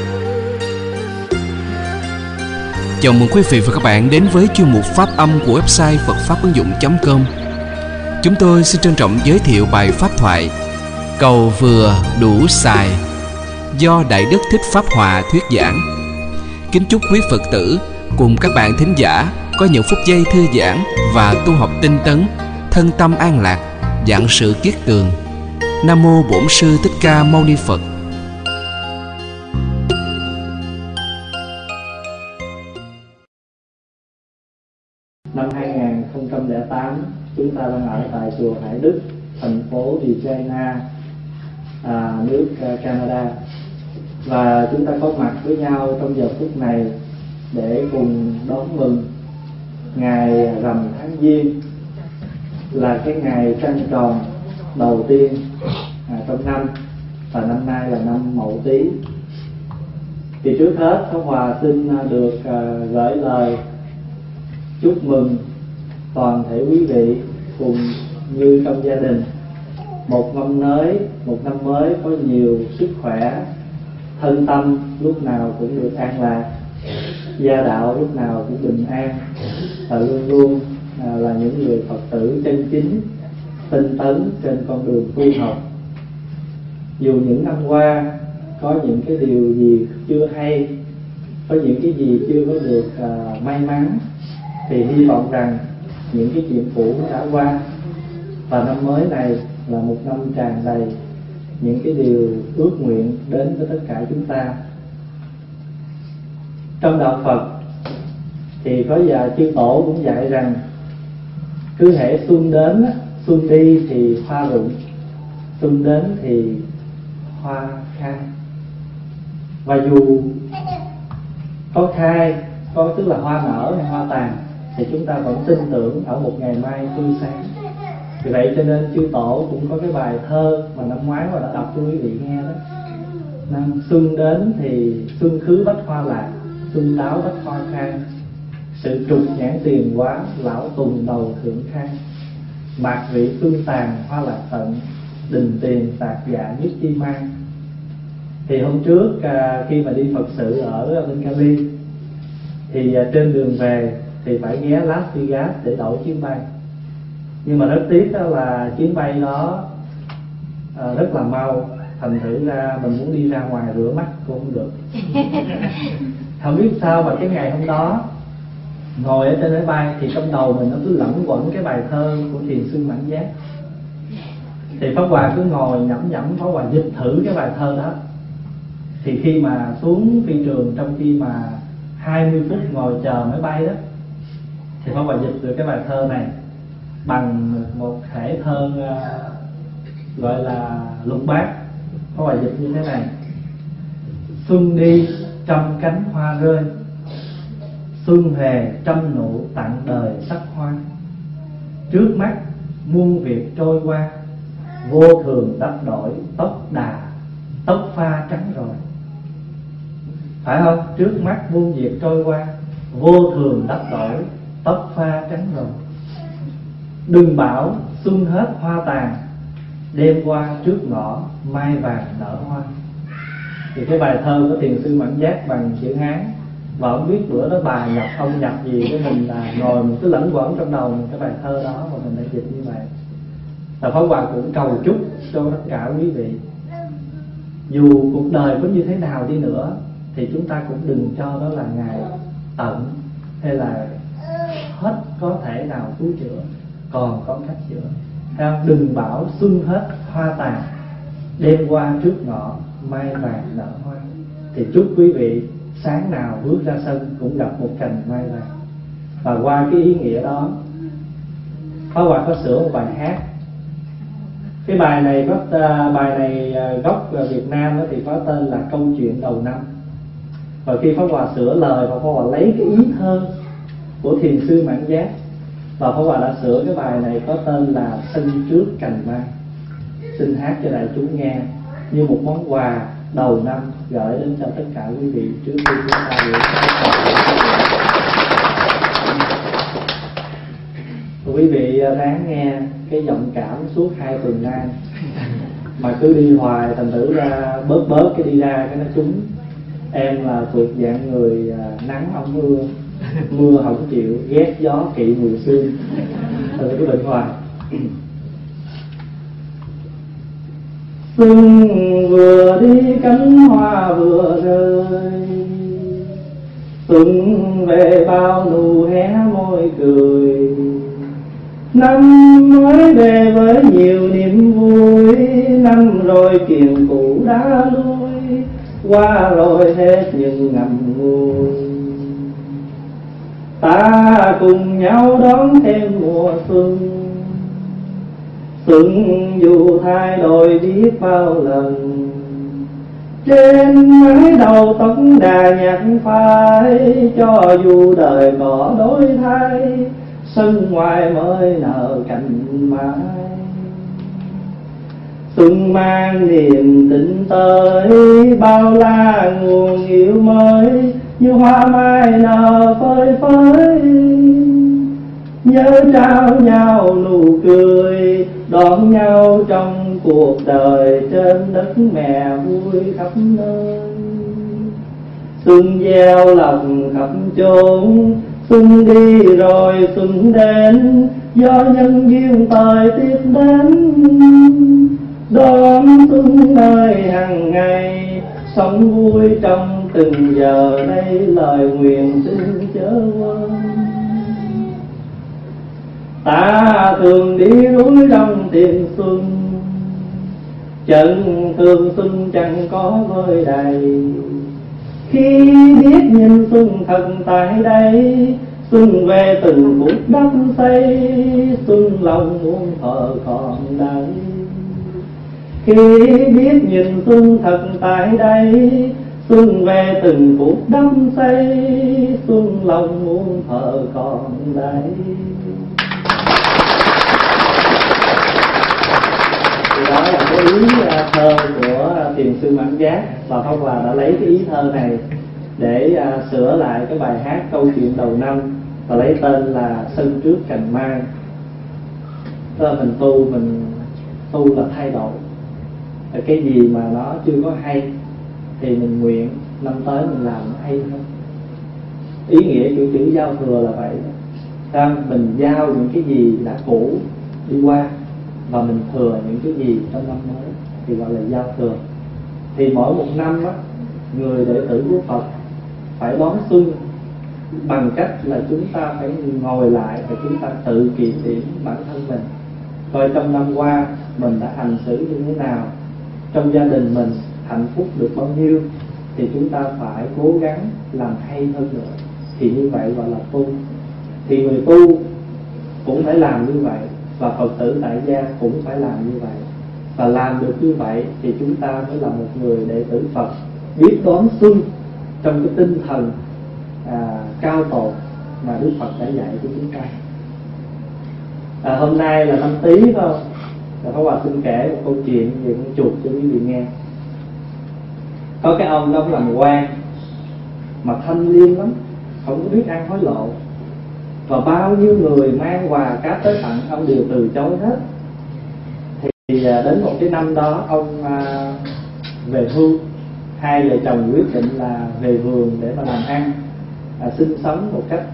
Chào mừng quý vị và các bạn đến với chuyên mục Pháp âm của website phậtfápứng dụng.com. Chúng tôi xin trân trọng giới thiệu bài pháp thoại Cầu vừa đủ xài do Đại Đức Thích Pháp Hòa thuyết giảng. Kính chúc quý Phật tử cùng các bạn thính giả có những phút giây thư giãn và tu học tinh tấn, thân tâm an lạc, vạn sự kiết tường. Nam mô Bổn Sư Thích Ca Mâu Ni Phật. Năm 2008, chúng ta đang ở tại chùa Hải Đức, thành phố Regina, nước Canada. Và chúng ta có mặt với nhau trong giờ phút này để cùng đón mừng ngày rằm tháng Giêng, là cái ngày trăng tròn đầu tiên trong năm, và năm nay là năm Mậu Tý. Thì trước hết, Pháp Hòa xin được gửi lời chúc mừng toàn thể quý vị cùng như trong gia đình một năm mới có nhiều sức khỏe, thân tâm lúc nào cũng được an lạc, gia đạo lúc nào cũng bình an, và luôn luôn là những người Phật tử chân chính, tinh tấn trên con đường tu học. Dù những năm qua có những cái điều gì chưa hay, có những cái gì chưa có được may mắn, thì hy vọng rằng những cái chuyện cũ đã qua, và năm mới này là một năm tràn đầy những cái điều ước nguyện đến với tất cả chúng ta. Trong đạo Phật thì có giờ chư tổ cũng dạy rằng cứ hễ xuân đến, xuân đi thì hoa rụng, xuân đến thì hoa khai. Và dù có khai, tức là hoa nở hay hoa tàn, thì chúng ta vẫn tin tưởng ở một ngày mai tươi sáng. Vì vậy cho nên chư tổ cũng có cái bài thơ mà năm ngoái mà đã đọc cho quý vị nghe đó. Năm xuân đến thì xuân khứ bách hoa lạc, xuân đáo bách hoa khai. Sự trục nhãn tiền quá, lão tùng đầu thượng khang. Mạc vị xuân tàn hoa lạc tận, đình tiền tạc dạ nhất chi mang. Thì hôm trước khi mà đi Phật sự ở bên Cali, thì trên đường về thì phải ghé Las Vegas để đổi chuyến bay. Nhưng mà rất tiếc đó là chuyến bay đó rất là mau, thành thử ra mình muốn đi ra ngoài rửa mắt cũng không được. Không biết sao mà cái ngày hôm đó ngồi ở trên máy bay thì trong đầu mình nó cứ lẩn quẩn cái bài thơ của Thiền sư Mãnh Giác. Thì Pháp Hòa cứ ngồi nhẩm Pháp Hòa dịch thử cái bài thơ đó. Thì khi mà xuống phi trường, trong khi mà 20 phút ngồi chờ máy bay đó, thì Pháp Hòa dịch được cái bài thơ này bằng một thể thơ gọi là lục bát. Pháp Hòa dịch như thế này: xuân đi trăm cánh hoa rơi, xuân về trăm nụ tặng đời sắc hoa. Trước mắt muôn việc trôi qua, vô thường đắp đổi tóc pha trắng rồi. Phải không? Trước mắt muôn việc trôi qua, vô thường đắp đổi tóc pha trắng rồi. Đừng bảo xuân hết hoa tàn, đêm qua trước ngõ mai vàng nở hoa. Thì cái bài thơ của Thiền sư Mãnh Giác bằng chữ Hán, và không biết bữa đó bà nhập không nhập gì, cái mình là ngồi mình cứ lẫn quẩn trong đầu mình cái bài thơ đó, và mình đã dịch như vậy. Và Pháp Hòa cũng cầu chúc cho tất cả quý vị, dù cuộc đời có như thế nào đi nữa, thì chúng ta cũng đừng cho đó là ngày tận, hay là hết có thể nào cứu chữa, còn có cách chữa. Đừng bảo xuân hết hoa tàn, đêm qua trước ngõ mai vàng nở hoa. Thì chúc quý vị sáng nào bước ra sân cũng gặp một cành mai vàng. Và qua cái ý nghĩa đó, Pháp Hòa có sửa một bài hát. Cái bài này gốc Việt Nam đó thì có tên là Câu chuyện đầu năm. Và khi Pháp Hòa sửa lời, và Pháp Hòa lấy cái ý thơ của Thiền sư Mãnh Giác, và Pháp Hòa đã sửa cái bài này có tên là Sân trước cành mai. Xin hát cho đại chúng nghe như một món quà đầu năm gửi đến cho tất cả quý vị trước khi chúng ta gửi. Quý vị ráng nghe cái giọng cảm suốt 2 tuần nay, mà cứ đi hoài thành thử ra bớt cái đi ra cái nó trúng. Em là thuộc dạng người nắng không mưa, mưa không chịu, ghét gió kỵ mùi sương. Tôi cái bệnh hoài. Xuân vừa đi cánh hoa vừa rơi, xuân về bao nụ hé môi cười. Năm mới về với nhiều niềm vui, năm rồi kiền cũ đã lui, qua rồi hết nhưng ngậm ngùi. Ta cùng nhau đón thêm mùa xuân, xuân dù thay đổi biết bao lần. Trên mái đầu tóc đà nhạc phai, cho dù đời có đổi thay, sân ngoài mới nở cành mai. Xuân mang niềm tin tới, bao la nguồn yêu mới, như hoa mai nở phơi phới. Nhớ trao nhau nụ cười, đón nhau trong cuộc đời, trên đất mẹ vui khắp nơi. Xuân gieo lòng khắp chốn, xuân đi rồi xuân đến, do nhân duyên thời tiếp đến. Đón xuân nơi hàng ngày, sống vui trong từng giờ đây, lời nguyện xin chớ quên. Ta thường đi núi đông tìm xuân, chân thường xuân chẳng có vơi đầy. Khi biết nhìn xuân thật tại đây, xuân về từng phút đất xây, xuân lòng muôn thở còn đây. Khi biết nhìn xuân thật tại đây, xuân về từng phút đất xây, xuân lòng muôn thở còn đây. Đó là cái ý thơ của Thiền sư Mãn Giác, và Pháp Hòa đã lấy cái ý thơ này để sửa lại cái bài hát câu chuyện đầu năm, và lấy tên là Sân Trước Cành Mai. Tức là mình tu là thay đổi. Cái gì mà nó chưa có hay thì mình nguyện năm tới mình làm nó hay hơn. Ý nghĩa của chữ giao thừa là vậy. Mình giao những cái gì đã cũ đi qua, và mình thừa những cái gì trong năm mới, thì gọi là giao thừa. Thì mỗi một năm á, người đệ tử của Phật phải đón xuân bằng cách là chúng ta phải ngồi lại và chúng ta tự kiểm điểm bản thân mình, coi trong năm qua mình đã hành xử như thế nào, trong gia đình mình hạnh phúc được bao nhiêu, thì chúng ta phải cố gắng làm hay hơn nữa. Thì như vậy gọi là tu. Thì người tu cũng phải làm như vậy, và Phật tử tại gia cũng phải làm như vậy. Và làm được như vậy thì chúng ta mới là một người đệ tử Phật, biết đón xuân trong cái tinh thần cao tột mà Đức Phật đã dạy cho chúng ta. Hôm nay là năm Tý phải không? Pháp Hòa xin kể một câu chuyện về con chuột cho quý vị nghe. Có cái ông đó làm quan mà thanh liêm lắm, không có biết ăn hối lộ, và bao nhiêu người mang quà cáp tới tặng ông đều từ chối hết. Thì đến một cái năm đó ông về hưu, hai vợ chồng quyết định là về vườn để mà làm ăn, sinh sống một cách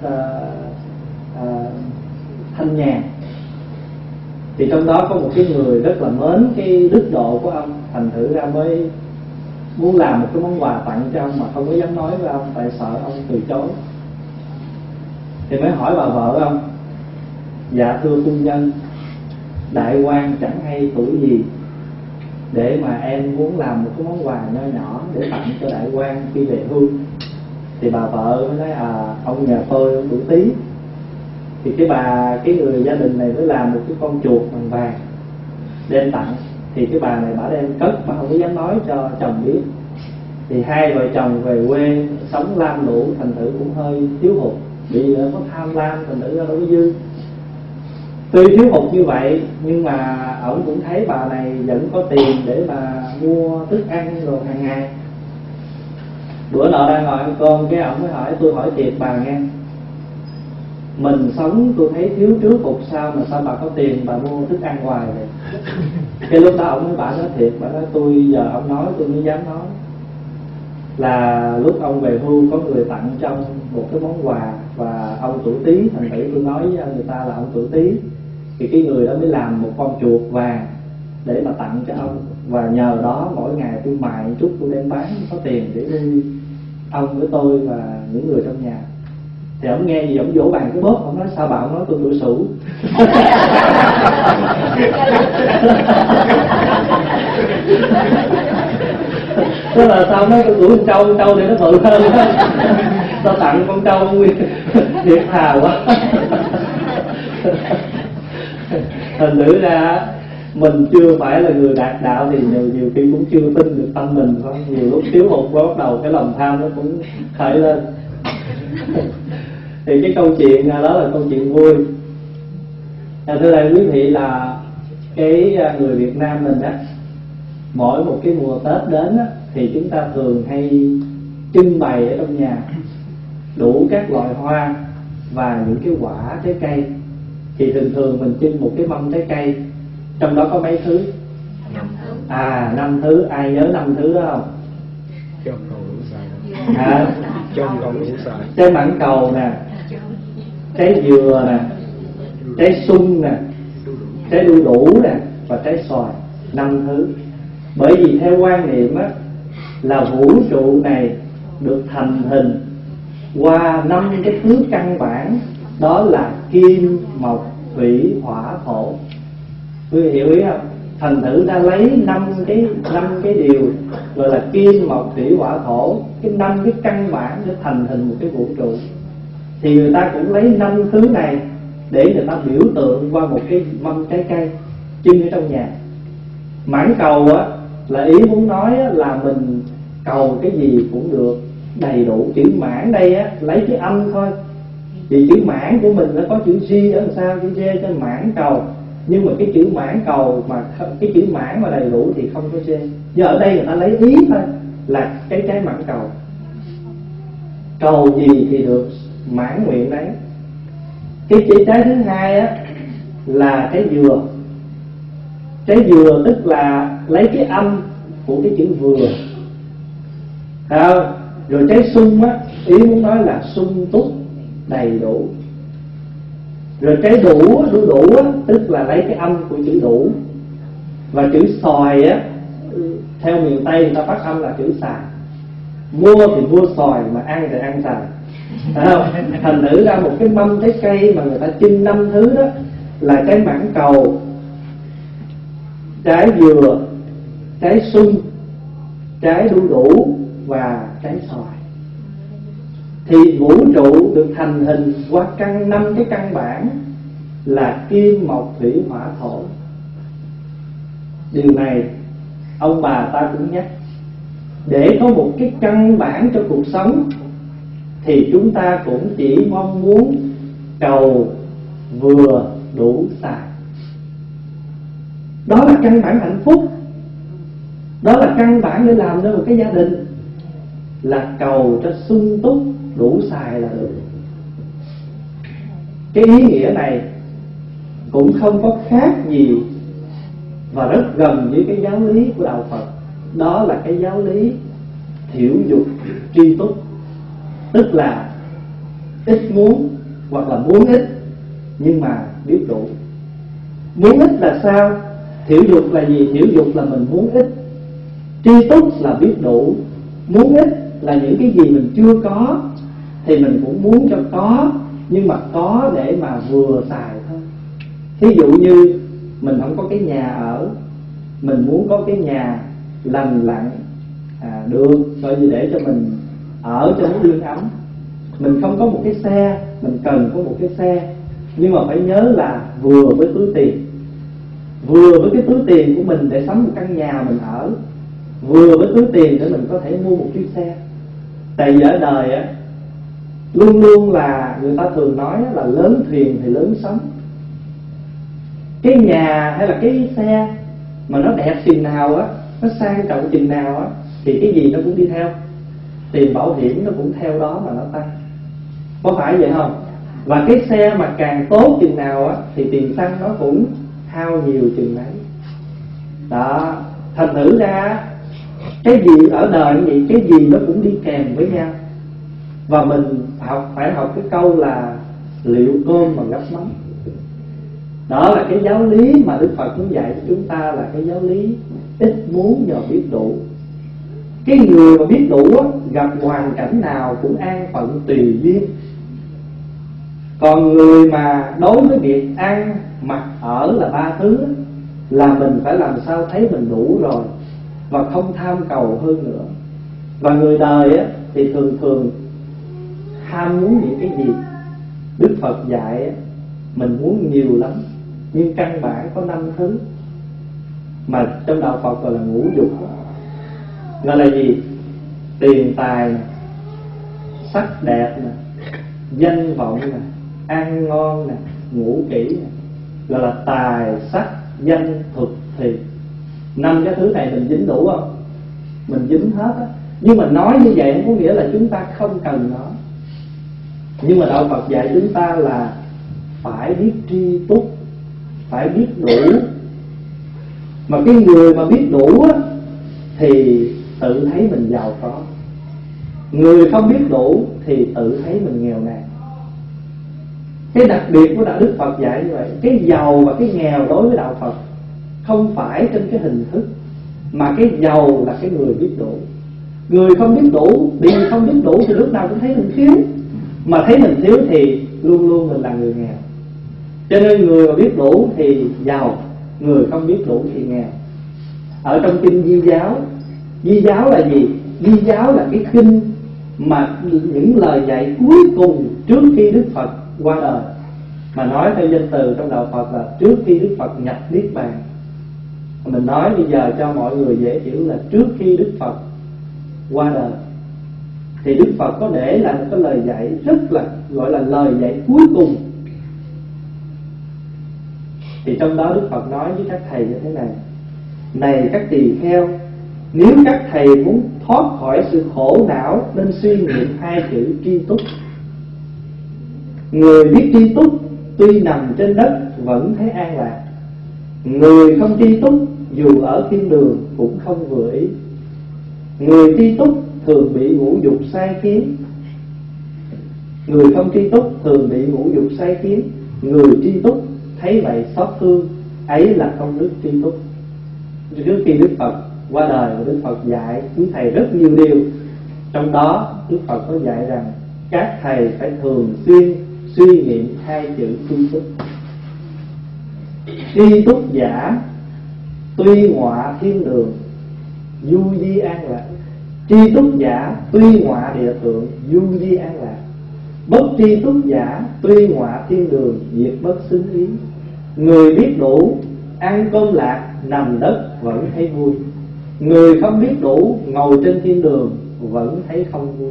thanh nhàn. Thì trong đó có một cái người rất là mến cái đức độ của ông, thành thử ra mới muốn làm một cái món quà tặng cho ông mà không có dám nói với ông, tại sợ ông từ chối. Thì mới hỏi bà vợ ông: dạ thưa phu nhân, đại quan chẳng hay tuổi gì để mà em muốn làm một cái món quà nho nhỏ để tặng cho đại quan khi về hưu. Thì bà vợ mới nói: ông nhà tôi ông tuổi Tý. Thì cái người gia đình này mới làm một cái con chuột bằng vàng đem tặng. Thì cái bà này bà đem cất, bà không có dám nói cho chồng biết. Thì hai vợ chồng về quê sống lam lũ, thành thử cũng hơi thiếu hụt, bị có tham lam, thành thử ra đâu có dư. Tuy thiếu hụt như vậy nhưng mà ổng cũng thấy bà này vẫn có tiền để mà mua thức ăn rồi hàng ngày. Bữa nọ đang ngồi ăn cơm, cái ổng mới hỏi: tôi hỏi thiệt bà nghe, mình sống tôi thấy thiếu trước hụt sau, mà sao bà có tiền bà mua thức ăn hoài vậy? Cái lúc đó ổng mới bà nói thiệt, bà nói tôi giờ ông nói tôi mới dám nói. là lúc ông về hưu có người tặng cho ông một cái món quà, và ông tuổi Tý, thành thử tôi nói với người ta là ông tuổi Tý, thì cái người đó mới làm một con chuột vàng để mà tặng cho ông, và nhờ đó mỗi ngày tôi mài chút tôi đem bán có tiền để nuôi ông với tôi và những người trong nhà. Thì ông nghe gì ông vỗ bàn cái bóp, ông nói sao bà, ông nói tôi tuổi Sửu. Tức là sao nói tôi tuổi con trâu thì nó bự hơn đó. Sao tặng con trâu nguyên thiệt thà quá. Thành thử ra mình chưa phải là người đạt đạo thì nhiều khi cũng chưa tin được tâm mình, không? Nhiều lúc thiếu hụt quá, bắt đầu cái lòng tham nó cũng khởi lên. Thì cái câu chuyện đó là câu chuyện vui. Thưa đại quý vị, là cái người Việt Nam mình á, mỗi một cái mùa Tết đến á, thì chúng ta thường hay trưng bày ở trong nhà đủ các loại hoa và những cái quả trái cây. Thì thường mình trưng một cái mâm trái cây, trong đó có mấy thứ? 5 thứ. Ai nhớ 5 thứ đó không? Trái mãng cầu nè, trái dừa nè, trái sung nè, trái đu đủ nè, và trái xoài. 5 thứ. Bởi vì theo quan niệm á, là vũ trụ này được thành hình qua 5 cái thứ căn bản, đó là kim, mộc, thủy, hỏa, thổ. Quý vị hiểu ý không? Thành thử ta lấy 5 cái điều gọi là kim, mộc, thủy, hỏa, thổ, cái 5 cái căn bản để thành hình một cái vũ trụ. Thì người ta cũng lấy 5 thứ này để người ta biểu tượng qua một cái mâm trái cây trưng ở trong nhà. Mãn cầu á, là ý muốn nói á, là mình cầu cái gì cũng được đầy đủ. Chữ mãn đây á, lấy cái âm thôi, vì chữ mãn của mình nó có chữ G ở đằng sau, chữ G cho mãn cầu. Nhưng mà cái chữ mãn cầu mà cái chữ mãn mà đầy đủ thì không có G. Nhưng ở đây người ta lấy ý thôi, là cái trái mãn cầu. Cầu gì thì được mãn nguyện đấy. Cái trái thứ hai á, là trái dừa. Trái dừa tức là lấy cái âm của cái chữ vừa. Rồi trái sung á, ý muốn nói là sung túc, đầy đủ. Rồi trái đủ, đu đủ á, tức là lấy cái âm của chữ đủ. Và chữ xoài á, theo miền Tây người ta phát âm là chữ xài. Mua thì mua xoài, mà ăn thì ăn xài. Thành thử ra một cái mâm trái cây mà người ta trưng 5 thứ đó là trái mãng cầu, trái dừa, trái sung, trái đu đủ và trái xoài. Thì vũ trụ được thành hình qua 5 cái căn bản là kim, mộc, thủy, hỏa, thổ. Điều này ông bà ta cũng nhắc, để có một cái căn bản cho cuộc sống thì chúng ta cũng chỉ mong muốn cầu vừa đủ xài. Đó là căn bản hạnh phúc, đó là căn bản để làm nên một cái gia đình, là cầu cho sung túc đủ xài là được. Cái ý nghĩa này cũng không có khác gì và rất gần với cái giáo lý của đạo Phật. Đó là cái giáo lý thiểu dục tri túc, tức là ít muốn hoặc là muốn ít nhưng mà biết đủ. Muốn ít là sao? Thiểu dục là gì? Thiểu dục là mình muốn ít. Tri túc là biết đủ. Muốn ít là những cái gì mình chưa có thì mình cũng muốn cho có, nhưng mà có để mà vừa xài thôi. Thí dụ như mình không có cái nhà ở, mình muốn có cái nhà lành lặn, được, gọi gì để cho mình ở cho nó yên ấm. Mình không có một cái xe, mình cần có một cái xe, nhưng mà phải nhớ là vừa với túi tiền, vừa với cái túi tiền của mình để sắm một căn nhà mình ở, vừa với túi tiền để mình có thể mua một chiếc xe. Tại vì ở đời á, luôn luôn là người ta thường nói là lớn thuyền thì lớn sóng. Cái nhà hay là cái xe mà nó đẹp chừng nào á, nó sang trọng chừng nào á, thì cái gì nó cũng đi theo. Tiền bảo hiểm nó cũng theo đó mà nó tăng, có phải vậy không? Và cái xe mà càng tốt chừng nào á, thì tiền xăng nó cũng hao nhiều chừng đấy. Đó, thành thử ra Cái gì ở đời vậy, cái gì nó cũng đi kèm với nhau. Và mình phải học cái câu là liệu cơm mà gắp mắm. Đó là cái giáo lý mà Đức Phật cũng dạy cho chúng ta, là cái giáo lý ít muốn nhờ biết đủ. Cái người mà biết đủ á, gặp hoàn cảnh nào cũng an phận tùy duyên. Còn người mà đối với việc ăn, mặc, ở là ba thứ á, là mình phải làm sao thấy mình đủ rồi và không tham cầu hơn nữa. Và người đời á, thì thường ham muốn những cái gì. Đức Phật dạy á, mình muốn nhiều lắm, nhưng căn bản có 5 thứ mà trong đạo Phật gọi là ngũ dục. Gọi là gì? Tiền tài nè, sắc đẹp nè, danh vọng nè, ăn ngon nè, ngủ kỹ nè. Gọi là tài, sắc, danh, thực, thì 5 cái thứ này mình dính đủ không? Mình dính hết á. Nhưng mà nói như vậy không có nghĩa là chúng ta không cần nó. Nhưng mà đạo Phật dạy chúng ta là phải biết tri túc, phải biết đủ. Mà cái người mà biết đủ á, thì tự thấy mình giàu có. Người không biết đủ thì tự thấy mình nghèo nàn. Cái đặc biệt của đạo Đức Phật dạy như vậy. Cái giàu và cái nghèo đối với đạo Phật không phải trên cái hình thức, mà cái giàu là cái người biết đủ. Người không biết đủ, vì không biết đủ thì lúc nào cũng thấy mình thiếu. Mà thấy mình thiếu thì luôn luôn mình là người nghèo. Cho nên người mà biết đủ thì giàu, người không biết đủ thì nghèo. Ở trong kinh Di giáo là gì? Di giáo là cái kinh mà những lời dạy cuối cùng trước khi Đức Phật qua đời. Mà nói theo danh từ trong đạo Phật là trước khi Đức Phật nhập Niết Bàn. Mình nói bây giờ cho mọi người dễ hiểu là trước khi Đức Phật qua đời thì Đức Phật có để lại một cái lời dạy rất là gọi là lời dạy cuối cùng. Thì trong đó Đức Phật nói với các thầy như thế này: này các tỳ kheo, nếu các thầy muốn thoát khỏi sự khổ não nên suy nghiệm 2 chữ tri túc. Người biết tri túc tuy nằm trên đất vẫn thấy an lạc. Người không tri túc dù ở thiên đường cũng không vừa ý. Người tri túc thường bị ngũ dục sai khiến. Người không tri túc thường bị ngũ dục sai khiến. Người tri túc thấy vậy xót thương, ấy là công đức tri túc. Trước khi Đức Phật qua đời, Đức Phật dạy quý thầy rất nhiều điều. Trong đó Đức Phật có dạy rằng các thầy phải thường xuyên suy nghiệm 2 chữ tri túc. Tri túc giả tuy ngọa thiên đường, du di an lạc. Tri túc giả tuy ngọa địa thượng, du di an lạc. Bất tri túc giả tuy ngọa thiên đường, diệt bất xứng ý. Người biết đủ ăn cơm lạc, nằm đất vẫn thấy vui. Người không biết đủ ngồi trên thiên đường vẫn thấy không vui.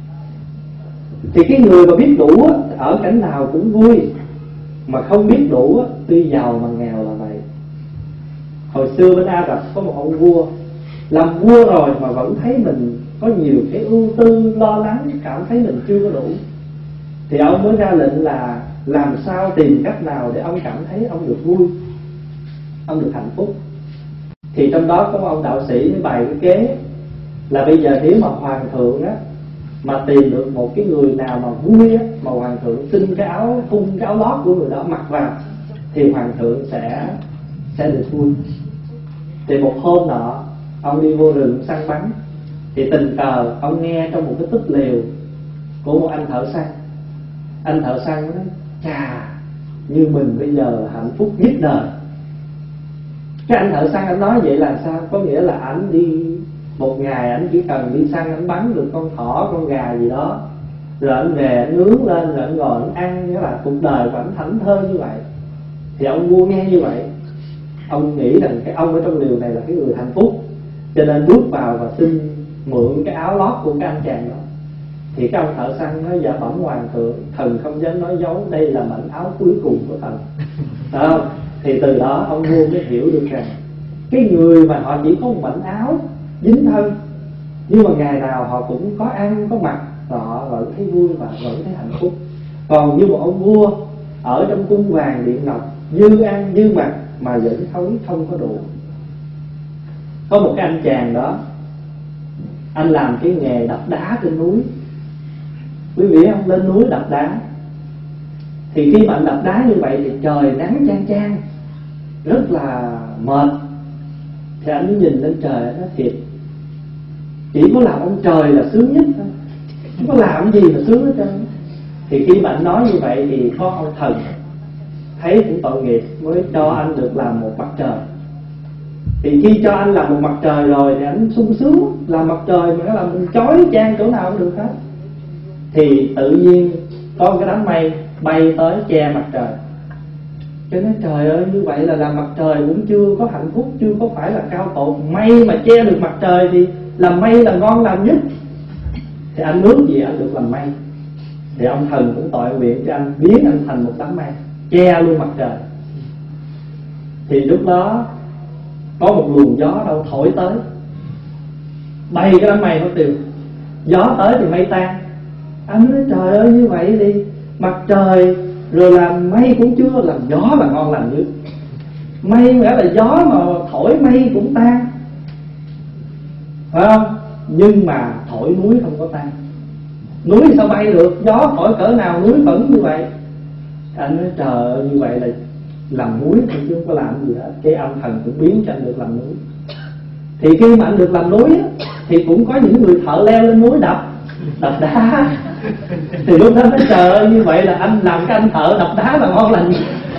Thì cái người mà biết đủ ở cảnh nào cũng vui, mà không biết đủ tuy giàu mà nghèo là vậy. Hồi xưa bên Ả Rập có một ông vua, làm vua rồi mà vẫn thấy mình có nhiều cái ưu tư, lo lắng, cảm thấy mình chưa có đủ. Thì ông mới ra lệnh là làm sao tìm cách nào để ông cảm thấy ông được vui, ông được hạnh phúc. Thì trong đó có một ông đạo sĩ mới bày cái kế là bây giờ nếu mà hoàng thượng mà tìm được một cái người nào mà vui mà hoàng thượng xin cái áo thun, cái áo lót của người đó mặc vào thì hoàng thượng sẽ được vui. Thì một hôm nọ ông đi vô rừng săn bắn, thì tình cờ ông nghe trong một cái tích lều của một anh thợ săn. Anh thợ săn nói: chà, như mình bây giờ là hạnh phúc nhất đời. Cái anh thợ săn anh nói vậy là sao? Có nghĩa là anh đi một ngày anh chỉ cần đi săn, anh bắn được con thỏ, con gà gì đó, rồi anh về anh nướng lên, rồi anh ngồi anh ăn. Nghĩa là cuộc đời của anh thảnh thơi như vậy. Thì ông vua nghe như vậy, ông nghĩ rằng cái ông ở trong liều này là cái người hạnh phúc, cho nên bước vào và xin mượn cái áo lót của cái anh chàng đó. Thì cái ông thợ săn nói: dạ bẩm hoàng thượng, thần không dám nói dấu, đây là mảnh áo cuối cùng của thần. Đó. Thì từ đó ông vua mới hiểu được rằng cái người mà họ chỉ có một mảnh áo dính thân, nhưng mà ngày nào họ cũng có ăn có mặc, họ vẫn thấy vui và vẫn thấy hạnh phúc. Còn như một ông vua ở trong cung vàng điện ngọc, dư ăn dư mặc mà vẫn không có đủ. Có một cái anh chàng đó anh làm cái nghề đập đá trên núi. Quý vị không, lên núi đập đá thì khi mà anh đập đá như vậy thì trời nắng chang chang, rất là mệt. Thì anh mới nhìn lên trời, anh nói thiệt, chỉ có làm ông trời là sướng nhất thôi, không có làm gì mà sướng hết trơn. Thì khi mà anh nói như vậy thì có ông thần thấy cũng tội nghiệp mới cho anh được làm một mặt trời. Thì khi cho anh làm một mặt trời rồi thì anh sung sướng, làm mặt trời mà nó làm mình chói chang chỗ nào cũng được hết. Thì tự nhiên có cái đám mây bay tới che mặt trời. Cái nói trời ơi, như vậy là làm mặt trời cũng chưa có hạnh phúc, chưa có phải là cao tột. Mây mà che được mặt trời thì làm mây là ngon làm nhất. Thì anh ước gì anh được làm mây. Thì ông thần cũng tội nguyện cho anh, biến anh thành một đám mây che luôn mặt trời. Thì lúc đó có một luồng gió đâu thổi tới, bay cái đám mây nó tiêu. Gió tới thì mây tan. Anh nói trời ơi, như vậy thì mặt trời rồi làm mây cũng chưa, làm gió là ngon lành nhất. Mây nghĩa là gió mà thổi mây cũng tan, phải không? Nhưng mà thổi núi không có tan. Núi sao bay được, gió thổi cỡ nào núi vẫn như vậy. Anh nói trời ơi, như vậy là làm núi thì chứ không có làm gì hết. Cái âm thần cũng biến cho anh được làm núi. Thì khi mà anh được làm núi á, thì cũng có những người thợ leo lên núi đập đá. Thì lúc đó nói trời ơi, như vậy là anh làm cái anh thợ đập đá là ngon lành.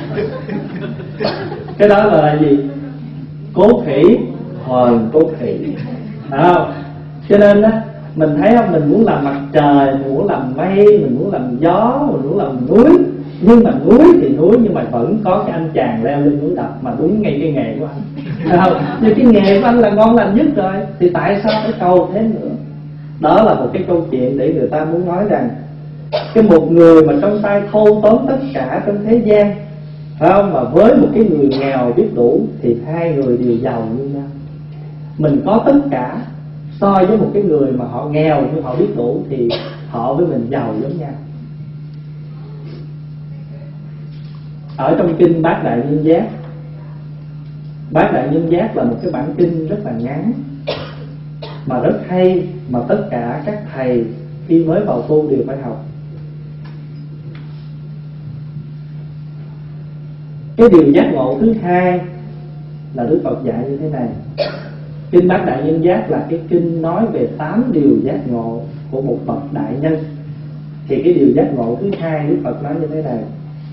Cái đó là gì? Cốt khỉ, hồn cốt khỉ, phải không? Cho nên á, mình thấy không, mình muốn làm mặt trời, mình muốn làm mây, mình muốn làm gió, mình muốn làm núi. Nhưng mà núi thì núi, nhưng mà vẫn có cái anh chàng leo lên núi đập, mà đúng ngay cái nghề của anh, phải không? Nhưng cái nghề của anh là ngon lành nhất rồi, thì tại sao phải cầu thêm nữa? Đó là một cái câu chuyện để người ta muốn nói rằng cái một người mà trong tay thâu tóm tất cả trong thế gian, phải không? Mà với một cái người nghèo biết đủ thì hai người đều giàu như nhau. Mình có tất cả, so với một cái người mà họ nghèo nhưng họ biết đủ thì họ với mình giàu giống nhau. Ở trong kinh Bát Đại Nhân Giác, Bát Đại Nhân Giác là một cái bản kinh rất là ngắn mà rất hay, mà tất cả các thầy khi mới vào tu đều phải học. Cái điều giác ngộ thứ hai là Đức Phật dạy như thế này. Kinh Bát Đại Nhân Giác là cái kinh nói về 8 điều giác ngộ của một bậc đại nhân. Thì cái điều giác ngộ thứ hai Đức Phật nói như thế này: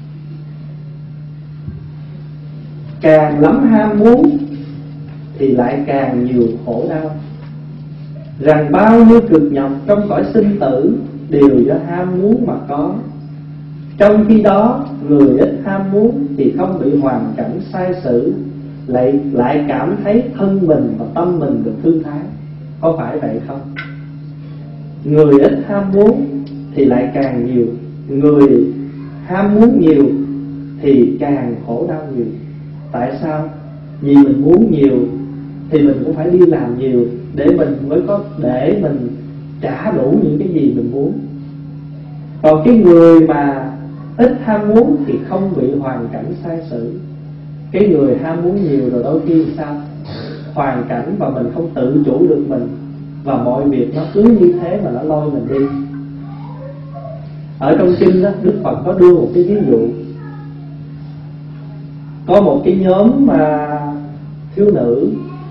càng lắm ham muốn thì lại càng nhiều khổ đau. Rằng bao nhiêu cực nhọc trong cõi sinh tử đều do ham muốn mà có. Trong khi đó người ít ham muốn thì không bị hoàn cảnh sai sử, lại cảm thấy thân mình và tâm mình được thư thái. Có phải vậy không? Người ít ham muốn thì lại càng nhiều, người ham muốn nhiều thì càng khổ đau nhiều. Tại sao? Vì mình muốn nhiều thì mình cũng phải đi làm nhiều để mình trả đủ những cái gì mình muốn. Còn cái người mà ít ham muốn thì không bị hoàn cảnh sai sử. Cái người ham muốn nhiều rồi đôi khi sao? Hoàn cảnh và mình không tự chủ được mình, và mọi việc nó cứ như thế mà nó lôi mình đi. Ở trong kinh đó, Đức Phật có đưa một cái ví dụ. Có một cái nhóm mà thiếu nữ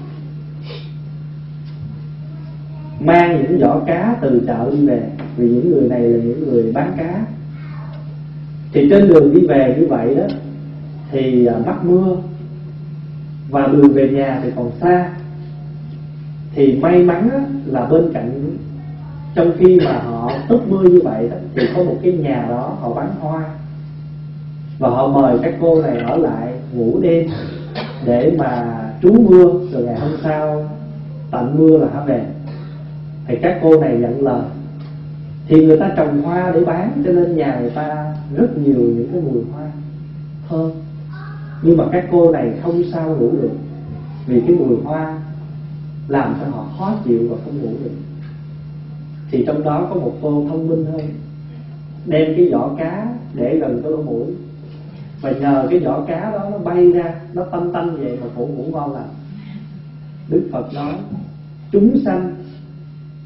mang những giỏ cá từ chợ đi về, vì những người này là những người bán cá. Thì trên đường đi về như vậy đó thì mắc mưa, và đường về nhà thì còn xa. Thì may mắn là bên cạnh, trong khi mà họ túp mưa như vậy đó, thì có một cái nhà đó họ bán hoa, và họ mời các cô này ở lại ngủ đêm để mà trú mưa, rồi ngày hôm sau tạnh mưa là hả về. Thì các cô này nhận lời. Thì người ta trồng hoa để bán, cho nên nhà người ta rất nhiều những cái mùi hoa thơm. Nhưng mà các cô này không sao ngủ được, vì cái mùi hoa làm cho họ khó chịu và không ngủ được. Thì trong đó có một cô thông minh hơn, đem cái giỏ cá để gần cái lỗ mũi, và nhờ cái giỏ cá đó nó bay ra, nó tanh tanh vậy mà cũng ngủ ngon lành. Đức Phật nói chúng sanh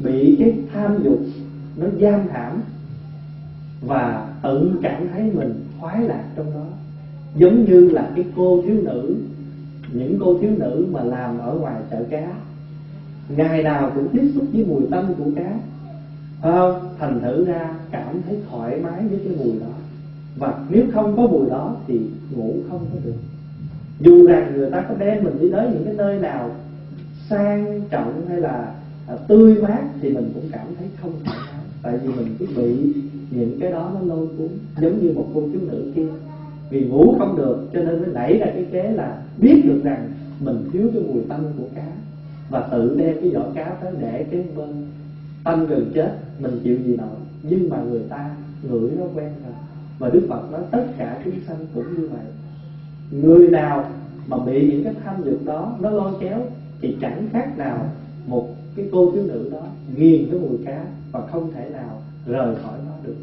bị cái tham dục nó giam hãm và tự cảm thấy mình khoái lạc trong đó. Giống như là cái cô thiếu nữ, những cô thiếu nữ mà làm ở ngoài chợ cá, ngày nào cũng tiếp xúc với mùi tanh của cá, thành thử ra cảm thấy thoải mái với cái mùi đó. Và nếu không có mùi đó thì ngủ không có được. Dù rằng người ta có đem mình đi đến những cái nơi nào sang trọng hay là tươi mát thì mình cũng cảm thấy không thoải mái. Tại vì mình cứ bị những cái đó nó lôi cuốn. Giống như một cô thiếu nữ kia, vì ngủ không được cho nên mới nảy ra cái kế là biết được rằng mình thiếu cái mùi tanh của cá, và tự đem cái vỏ cá tới để cái bên tanh gần chết, mình chịu gì nổi. Nhưng mà người ta ngửi nó quen rồi. Và Đức Phật nói tất cả chúng sanh cũng như vậy. Người nào mà bị những cái tham dục đó nó lôi kéo thì chẳng khác nào một cái cô thiếu nữ đó ghiền cái mùi cá và không thể nào rời khỏi nó được.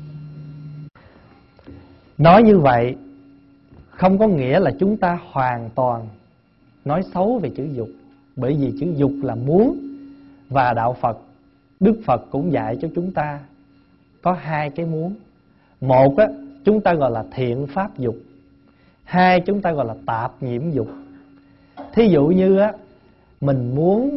Nói như vậy không có nghĩa là chúng ta hoàn toàn nói xấu về chữ dục, bởi vì chữ dục là muốn. Và đạo Phật, Đức Phật cũng dạy cho chúng ta có hai cái muốn. Một á, chúng ta gọi là thiện pháp dục. Hai, chúng ta gọi là tạp nhiễm dục. Thí dụ như á, mình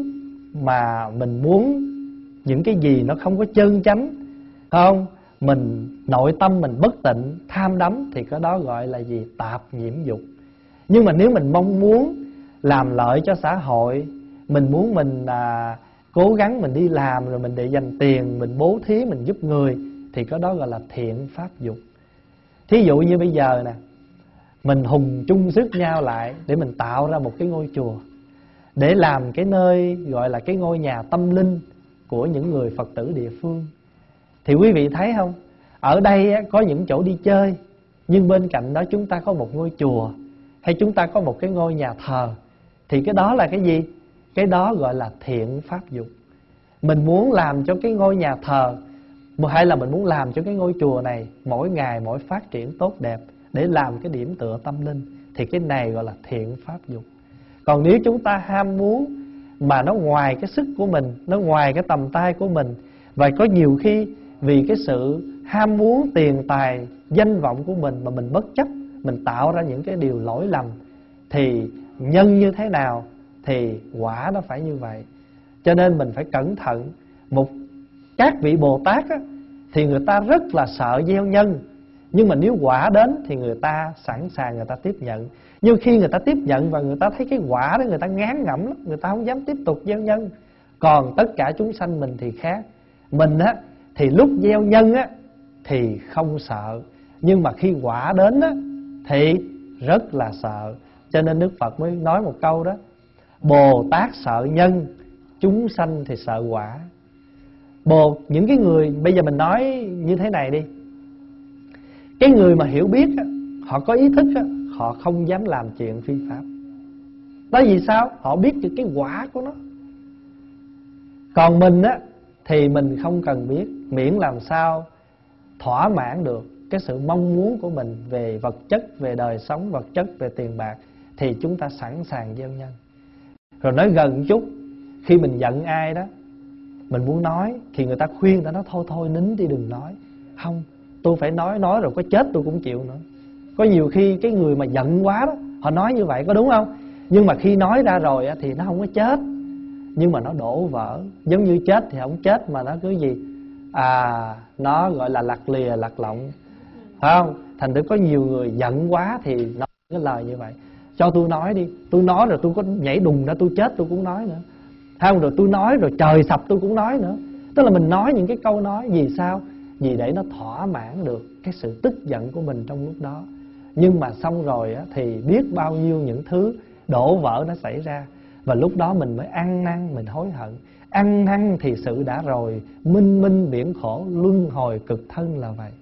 muốn những cái gì nó không có chân chánh, không? Mình nội tâm mình bất tịnh, tham đắm thì cái đó gọi là gì? Tạp nhiễm dục. Nhưng mà nếu mình mong muốn làm lợi cho xã hội, mình muốn mình cố gắng mình đi làm rồi mình để dành tiền, mình bố thí, mình giúp người, thì cái đó gọi là thiện pháp dục. Thí dụ như bây giờ nè, mình hùng chung sức nhau lại để mình tạo ra một cái ngôi chùa, để làm cái nơi gọi là cái ngôi nhà tâm linh của những người Phật tử địa phương. Thì quý vị thấy không, ở đây có những chỗ đi chơi, nhưng bên cạnh đó chúng ta có một ngôi chùa, hay chúng ta có một cái ngôi nhà thờ. Thì cái đó là cái gì? Cái đó gọi là thiện pháp dục. Mình muốn làm cho cái ngôi nhà thờ, hay là mình muốn làm cho cái ngôi chùa này mỗi ngày mỗi phát triển tốt đẹp, để làm cái điểm tựa tâm linh, thì cái này gọi là thiện pháp dục. Còn nếu chúng ta ham muốn mà nó ngoài cái sức của mình, nó ngoài cái tầm tay của mình, và có nhiều khi vì cái sự ham muốn tiền tài, danh vọng của mình mà mình bất chấp, mình tạo ra những cái điều lỗi lầm, thì nhân như thế nào thì quả nó phải như vậy. Cho nên mình phải cẩn thận. Các vị Bồ Tát á, thì người ta rất là sợ gieo nhân, nhưng mà nếu quả đến thì người ta sẵn sàng người ta tiếp nhận. Nhưng khi người ta tiếp nhận và người ta thấy cái quả đó, người ta ngán ngẩm lắm, người ta không dám tiếp tục gieo nhân. Còn tất cả chúng sanh mình thì khác. Mình á thì lúc gieo nhân á thì không sợ, nhưng mà khi quả đến á thì rất là sợ. Cho nên Đức Phật mới nói một câu đó: Bồ Tát sợ nhân, chúng sanh thì sợ quả. Những cái người, bây giờ mình nói như thế này đi, cái người mà hiểu biết á, họ có ý thức á, họ không dám làm chuyện phi pháp. Đó vì sao? Họ biết được cái quả của nó. Còn mình á thì mình không cần biết, miễn làm sao thỏa mãn được cái sự mong muốn của mình về vật chất, về đời sống vật chất, về tiền bạc, thì chúng ta sẵn sàng gieo nhân. Rồi nói gần chút, khi mình giận ai đó, mình muốn nói thì người ta khuyên, người ta nói thôi nín đi đừng nói. Không, tôi phải nói rồi có chết tôi cũng chịu nữa. Có nhiều khi cái người mà giận quá đó, họ nói như vậy có đúng không? Nhưng mà khi nói ra rồi thì nó không có chết, nhưng mà nó đổ vỡ. Giống như chết thì không chết mà nó cứ gì? Nó gọi là lạc lìa lạc lọng, phải không? Thành ra có nhiều người giận quá thì nói cái lời như vậy: cho tôi nói đi, tôi nói rồi tôi có nhảy đùng ra tôi chết tôi cũng nói nữa, không? Rồi tôi nói rồi trời sập tôi cũng nói nữa. Tức là mình nói những cái câu nói vì sao? Vì để nó thỏa mãn được cái sự tức giận của mình trong lúc đó. Nhưng mà xong rồi thì biết bao nhiêu những thứ đổ vỡ nó xảy ra, và lúc đó mình mới ăn năn, mình hối hận. Ăn năn thì sự đã rồi, minh minh biển khổ, luân hồi cực thân là vậy.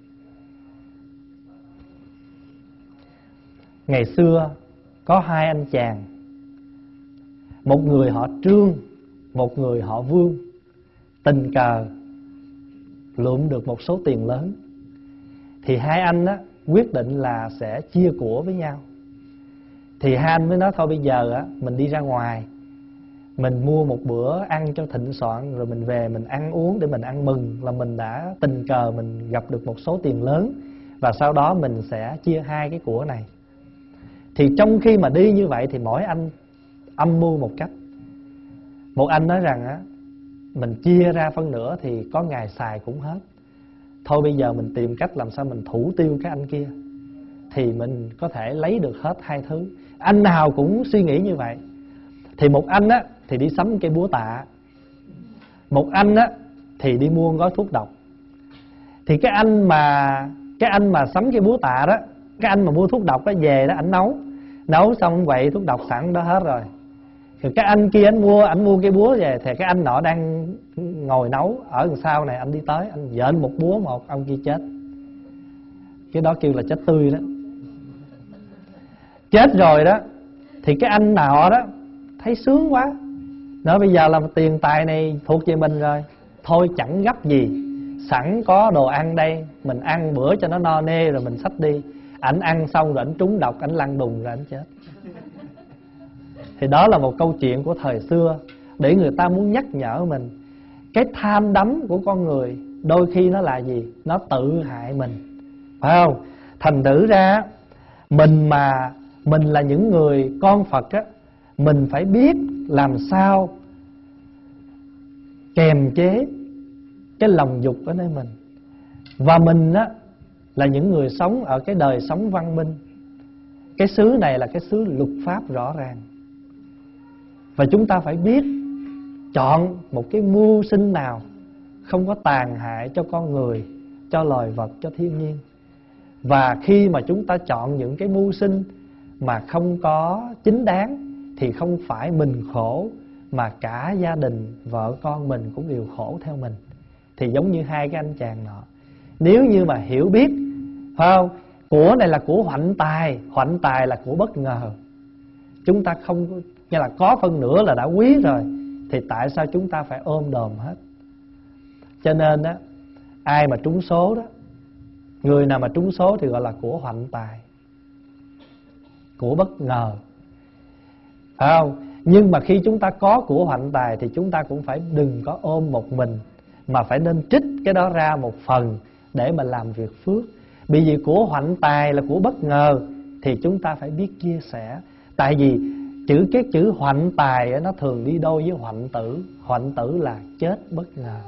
Ngày xưa có hai anh chàng, một người họ Trương, một người họ Vương. Tình cờ lượm được một số tiền lớn, thì hai anh quyết định là sẽ chia của với nhau. Thì hai anh mới nói thôi bây giờ mình đi ra ngoài, mình mua một bữa ăn cho thịnh soạn, rồi mình về mình ăn uống để mình ăn mừng là mình đã tình cờ mình gặp được một số tiền lớn, và sau đó mình sẽ chia hai cái của này. Thì trong khi mà đi như vậy thì mỗi anh âm mưu một cách. Một anh nói rằng á, mình chia ra phân nửa thì có ngày xài cũng hết, thôi bây giờ mình tìm cách làm sao mình thủ tiêu cái anh kia thì mình có thể lấy được hết hai thứ. Anh nào cũng suy nghĩ như vậy. Thì một anh á thì đi sắm cây búa tạ, một anh á thì đi mua gói thuốc độc. Thì cái anh mà sắm cây búa tạ đó, cái anh mà mua thuốc độc đó về đó, ảnh nấu xong vậy thuốc độc sẵn đó hết rồi. Thì cái anh kia anh mua cây búa về, thì cái anh nọ đang ngồi nấu ở đằng sau này, anh đi tới anh dện một búa một, ông kia chết. Cái đó kêu là chết tươi đó. Chết rồi đó thì cái anh nọ đó thấy sướng quá, nói bây giờ là tiền tài này thuộc về mình rồi, thôi chẳng gấp gì, sẵn có đồ ăn đây, mình ăn bữa cho nó no nê rồi mình xách đi. Ảnh ăn xong rồi ảnh trúng độc, ảnh lăn đùng rồi ảnh chết. Thì đó là một câu chuyện của thời xưa để người ta muốn nhắc nhở mình. Cái tham đắm của con người đôi khi nó là gì? Nó tự hại mình, phải không? Thành thử ra mình là những người con Phật á, mình phải biết làm sao kềm chế cái lòng dục ở nơi mình. Và mình á là những người sống ở cái đời sống văn minh. Cái xứ này là cái xứ luật pháp rõ ràng, và chúng ta phải biết chọn một cái mưu sinh nào không có tàn hại cho con người, cho loài vật, cho thiên nhiên. Và khi mà chúng ta chọn những cái mưu sinh mà không có chính đáng thì không phải mình khổ, mà cả gia đình, vợ con mình cũng đều khổ theo mình. Thì giống như hai cái anh chàng nọ, nếu như mà hiểu biết, phải không, của này là của hoạnh tài là của bất ngờ. Chúng ta không, như là có phân nửa là đã quý rồi, thì tại sao chúng ta phải ôm đồm hết? Cho nên á, ai mà trúng số đó, người nào mà trúng số thì gọi là của hoạnh tài, của bất ngờ, phải không? Nhưng mà khi chúng ta có của hoạnh tài thì chúng ta cũng phải đừng có ôm một mình, mà phải nên trích cái đó ra một phần để mà làm việc phước. Bởi vì của hoạnh tài là của bất ngờ thì chúng ta phải biết chia sẻ. Tại vì cái chữ hoạnh tài nó thường đi đôi với hoạnh tử. Hoạnh tử là chết bất ngờ.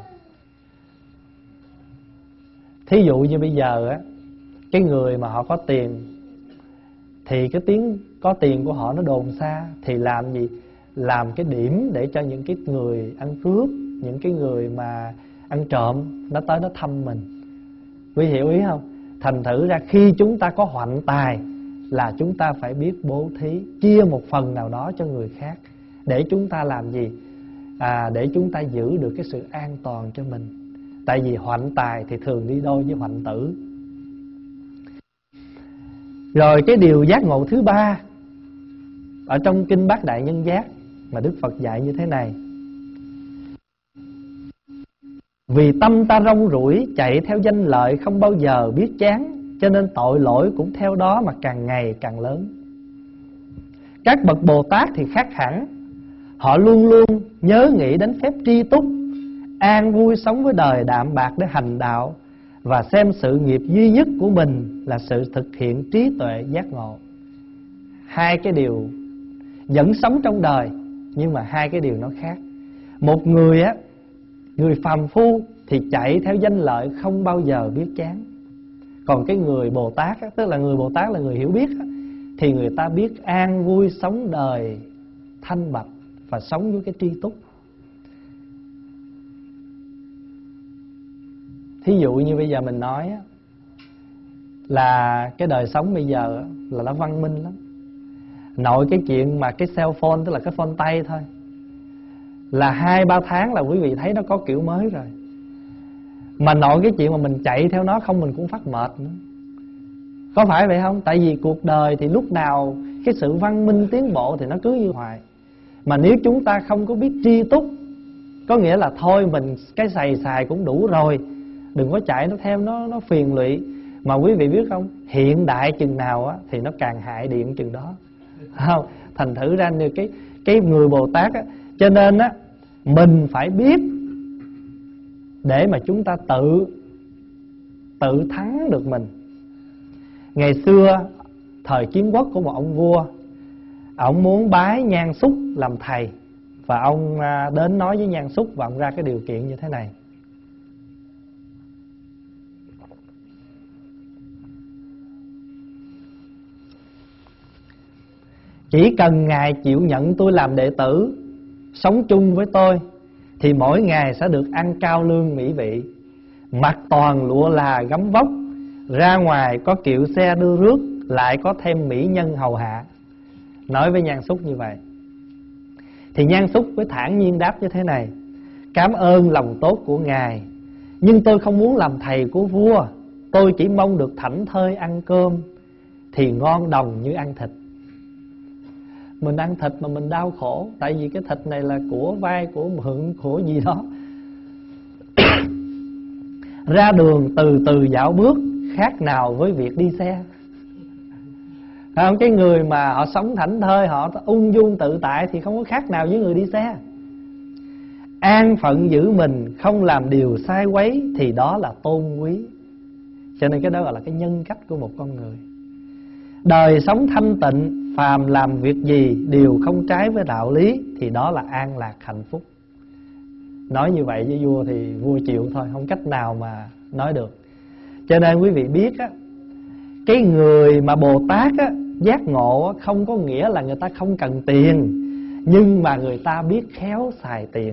Thí dụ như bây giờ á, cái người mà họ có tiền thì cái tiếng có tiền của họ nó đồn xa, thì làm gì? Làm cái điểm để cho những cái người ăn cướp, những cái người mà ăn trộm nó tới nó thăm mình. Quý hiểu ý không? Thành thử ra khi chúng ta có hoạnh tài là chúng ta phải biết bố thí, chia một phần nào đó cho người khác. Để chúng ta làm gì? Để chúng ta giữ được cái sự an toàn cho mình. Tại vì hoạnh tài thì thường đi đôi với hoạnh tử. Rồi cái điều giác ngộ thứ ba ở trong Kinh Bát Đại Nhân Giác mà Đức Phật dạy như thế này: vì tâm ta rong ruổi chạy theo danh lợi không bao giờ biết chán, cho nên tội lỗi cũng theo đó mà càng ngày càng lớn. Các bậc Bồ Tát thì khác hẳn, họ luôn luôn nhớ nghĩ đến phép tri túc, an vui sống với đời đạm bạc để hành đạo, và xem sự nghiệp duy nhất của mình là sự thực hiện trí tuệ giác ngộ. Hai cái điều vẫn sống trong đời, nhưng mà hai cái điều nó khác. Một người á, người phàm phu thì chạy theo danh lợi không bao giờ biết chán. Còn cái người Bồ Tát á, tức là người Bồ Tát là người hiểu biết á, thì người ta biết an vui sống đời thanh bạch và sống với cái tri túc. Thí dụ như bây giờ mình nói á, là cái đời sống bây giờ là nó văn minh lắm. Nội cái chuyện mà cái cell phone, tức là cái phone tay thôi, là 2-3 tháng là quý vị thấy nó có kiểu mới rồi. Mà nội cái chuyện mà mình chạy theo nó không mình cũng phát mệt nữa. Có phải vậy không? Tại vì cuộc đời thì lúc nào cái sự văn minh tiến bộ thì nó cứ như hoài. Mà nếu chúng ta không có biết tri túc, có nghĩa là thôi mình cái xài cũng đủ rồi, đừng có chạy nó theo nó phiền lụy. Mà quý vị biết không, hiện đại chừng nào á thì nó càng hại điện chừng đó, không? Thành thử ra như cái người Bồ Tát á, Cho nên á, mình phải biết để mà chúng ta tự thắng được mình. Ngày xưa thời Chiến Quốc của một ông vua, ông muốn bái Nhan Xúc làm thầy, và ông đến nói với Nhan Xúc và ông ra cái điều kiện như thế này: chỉ cần ngài chịu nhận tôi làm đệ tử, sống chung với tôi, thì mỗi ngày sẽ được ăn cao lương mỹ vị, mặc toàn lụa là gấm vóc, ra ngoài có kiệu xe đưa rước, lại có thêm mỹ nhân hầu hạ. Nói với Nhan Xúc như vậy. Thì Nhan Xúc mới thản nhiên đáp như thế này: cảm ơn lòng tốt của ngài, nhưng tôi không muốn làm thầy của vua. Tôi chỉ mong được thảnh thơi ăn cơm, thì ngon đồng như ăn thịt. Mình ăn thịt mà mình đau khổ, tại vì cái thịt này là của vay, của mượn, của gì đó. Ra đường từ từ dạo bước, khác nào với việc đi xe. Không, cái người mà họ sống thảnh thơi, họ ung dung tự tại thì không có khác nào với người đi xe. An phận giữ mình, không làm điều sai quấy, thì đó là tôn quý. Cho nên cái đó gọi là cái nhân cách của một con người. Đời sống thanh tịnh, phàm làm việc gì đều không trái với đạo lý, thì đó là an lạc hạnh phúc. Nói như vậy với vua thì vua chịu thôi, không cách nào mà nói được. Cho nên quý vị biết á, cái người mà Bồ Tát á, giác ngộ á, không có nghĩa là người ta không cần tiền, nhưng mà người ta biết khéo xài tiền.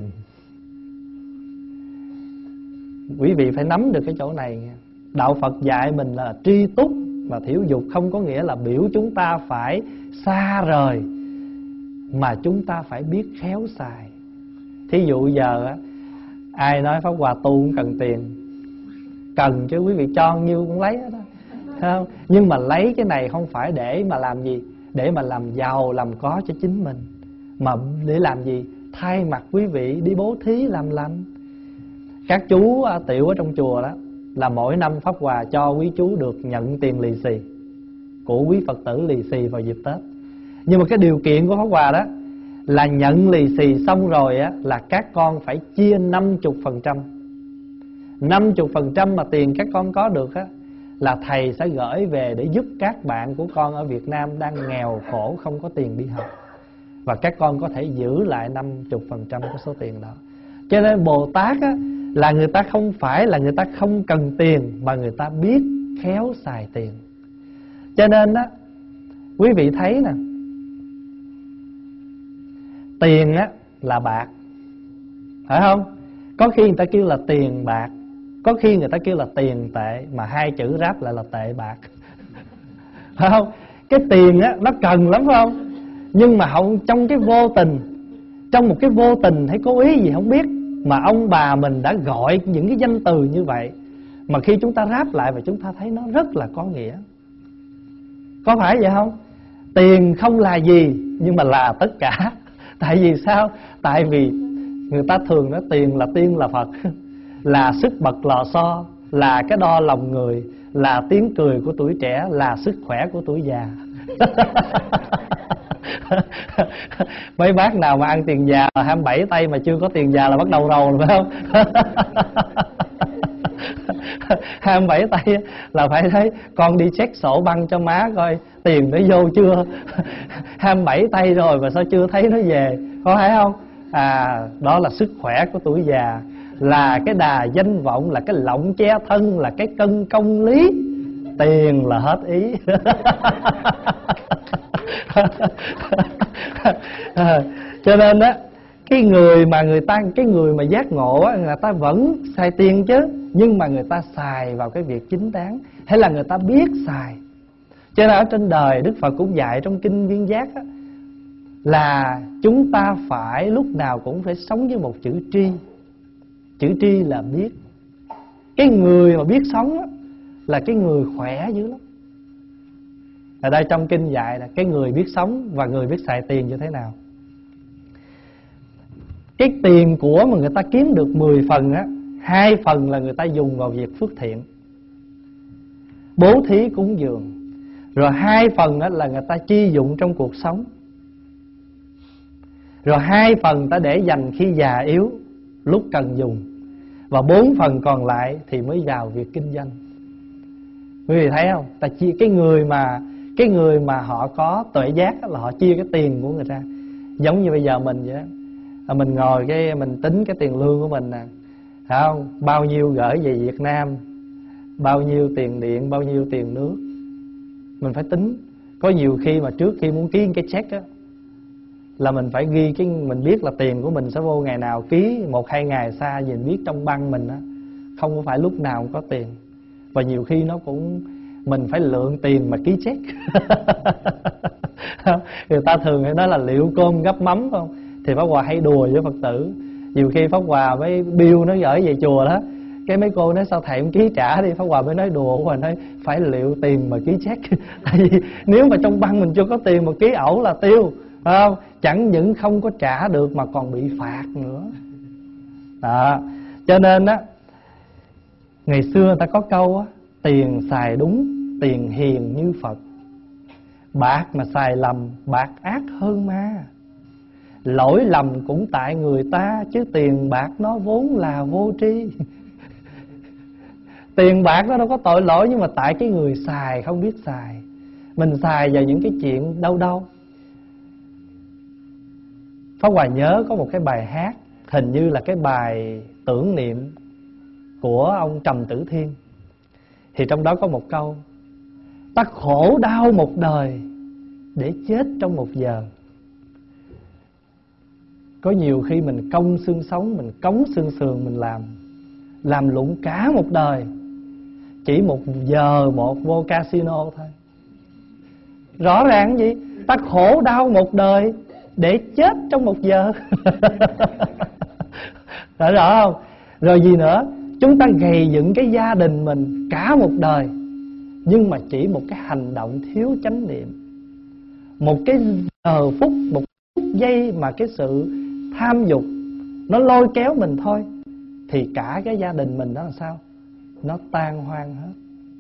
Quý vị phải nắm được cái chỗ này. Đạo Phật dạy mình là tri túc và thiểu dục, không có nghĩa là biểu chúng ta phải xa rời, mà chúng ta phải biết khéo xài. Thí dụ giờ á, ai nói Pháp Hòa tu cũng cần tiền. Cần chứ, quý vị cho nhiêu cũng lấy đó, không? Nhưng mà lấy cái này không phải để mà làm gì? Để mà làm giàu, làm có cho chính mình, mà để làm gì? Thay mặt quý vị đi bố thí làm lành. Các chú tiểu ở trong chùa đó, là mỗi năm Pháp Hòa cho quý chú được nhận tiền lì xì của quý Phật tử, lì xì vào dịp Tết. Nhưng mà cái điều kiện của Pháp Hòa đó là nhận lì xì xong rồi á, là các con phải chia 50%. 50% mà tiền các con có được á, là thầy sẽ gửi về để giúp các bạn của con ở Việt Nam đang nghèo khổ, không có tiền đi học. Và các con có thể giữ lại 50% của số tiền đó. Cho nên Bồ Tát á, là người ta không phải là người ta không cần tiền, mà người ta biết khéo xài tiền. Cho nên á, quý vị thấy nè, tiền á là bạc, phải không? Có khi người ta kêu là tiền bạc, có khi người ta kêu là tiền tệ, mà hai chữ ráp lại là tệ bạc. Phải không? Cái tiền á nó cần lắm, phải không? Nhưng mà trong cái vô tình, trong một cái vô tình hay cố ý gì không biết, mà ông bà mình đã gọi những cái danh từ như vậy, mà khi chúng ta ráp lại và chúng ta thấy nó rất là có nghĩa. Có phải vậy không? Tiền không là gì, nhưng mà là tất cả. Tại vì sao? Tại vì người ta thường nói tiền là tiên là Phật, là sức bật lò xo, là cái đo lòng người, là tiếng cười của tuổi trẻ, là sức khỏe của tuổi già. Mấy bác nào mà ăn tiền già 27 tay mà chưa có tiền già là bắt đầu rầu rồi, phải không? 27 tay là phải thấy con đi check sổ băng cho má coi tiền nó vô chưa. 27 tay rồi mà sao chưa thấy nó về, có phải không? Đó là sức khỏe của tuổi già, là cái đà danh vọng, là cái lọng che thân, là cái cân công lý. Tiền là hết ý. Cho nên á, cái người mà giác ngộ á, người ta vẫn xài tiền chứ, nhưng mà người ta xài vào cái việc chính đáng, hay là người ta biết xài. Cho nên ở trên đời Đức Phật cũng dạy trong kinh Viên Giác á, là chúng ta phải lúc nào cũng phải sống với một chữ tri. Chữ tri là biết. Cái người mà biết sống á, là cái người khỏe dữ lắm. Ở đây trong kinh dạy là cái người biết sống và người biết xài tiền như thế nào. Cái tiền của mà người ta kiếm được 10 phần á, 2 phần là người ta dùng vào việc phước thiện, bố thí cúng dường, rồi 2 phần á là người ta chi dụng trong cuộc sống. Rồi 2 phần ta để dành khi già yếu, lúc cần dùng, và 4 phần còn lại thì mới vào việc kinh doanh. Quý vị thấy không? Ta chia cái người mà họ có tuệ giác là họ chia cái tiền của người ta. Giống như bây giờ mình vậy đó. Mình ngồi mình tính cái tiền lương của mình nè, phải không? Bao nhiêu gửi về Việt Nam, bao nhiêu tiền điện, bao nhiêu tiền nước. Mình phải tính. Có nhiều khi mà trước khi muốn ký cái check á, là mình phải ghi mình biết là tiền của mình sẽ vô ngày nào, ký 1-2 ngày xa, mình biết trong băng mình á, không có phải lúc nào cũng có tiền. Và nhiều khi mình phải lượng tiền mà ký check. Người ta thường hay nói là liệu cơm gắp mắm, không? Thì Pháp Hòa hay đùa với Phật tử. Nhiều khi Pháp Hòa với bill nó gửi về chùa đó, cái mấy cô nói sao thầy không ký trả đi, Pháp Hòa mới nói đùa và nói phải liệu tiền mà ký check. Tại vì nếu mà trong băng mình chưa có tiền mà ký ẩu là tiêu, phải không? Chẳng những không có trả được mà còn bị phạt nữa đó. Cho nên á, ngày xưa người ta có câu á, tiền xài đúng, tiền hiền như Phật. Bạc mà xài lầm, bạc ác hơn ma. Lỗi lầm cũng tại người ta, chứ tiền bạc nó vốn là vô tri. Tiền bạc nó đâu có tội lỗi, nhưng mà tại cái người xài không biết xài. Mình xài vào những cái chuyện đâu. Pháp Hòa nhớ có một cái bài hát, hình như là cái bài tưởng niệm của ông Trầm Tử Thiên. Thì trong đó có một câu: ta khổ đau một đời để chết trong 1 giờ. Có nhiều khi mình cong xương sống, mình cống xương sườn, mình làm lụng cả một đời, chỉ 1 giờ một vô casino thôi. Rõ ràng gì? Ta khổ đau một đời để chết trong 1 giờ. Rõ không? Rồi gì nữa? Chúng ta gầy dựng cái gia đình mình cả một đời, nhưng mà chỉ một cái hành động thiếu chánh niệm, một cái giờ phút, một phút giây mà cái sự tham dục nó lôi kéo mình thôi, thì cả cái gia đình mình đó là sao? Nó tan hoang hết.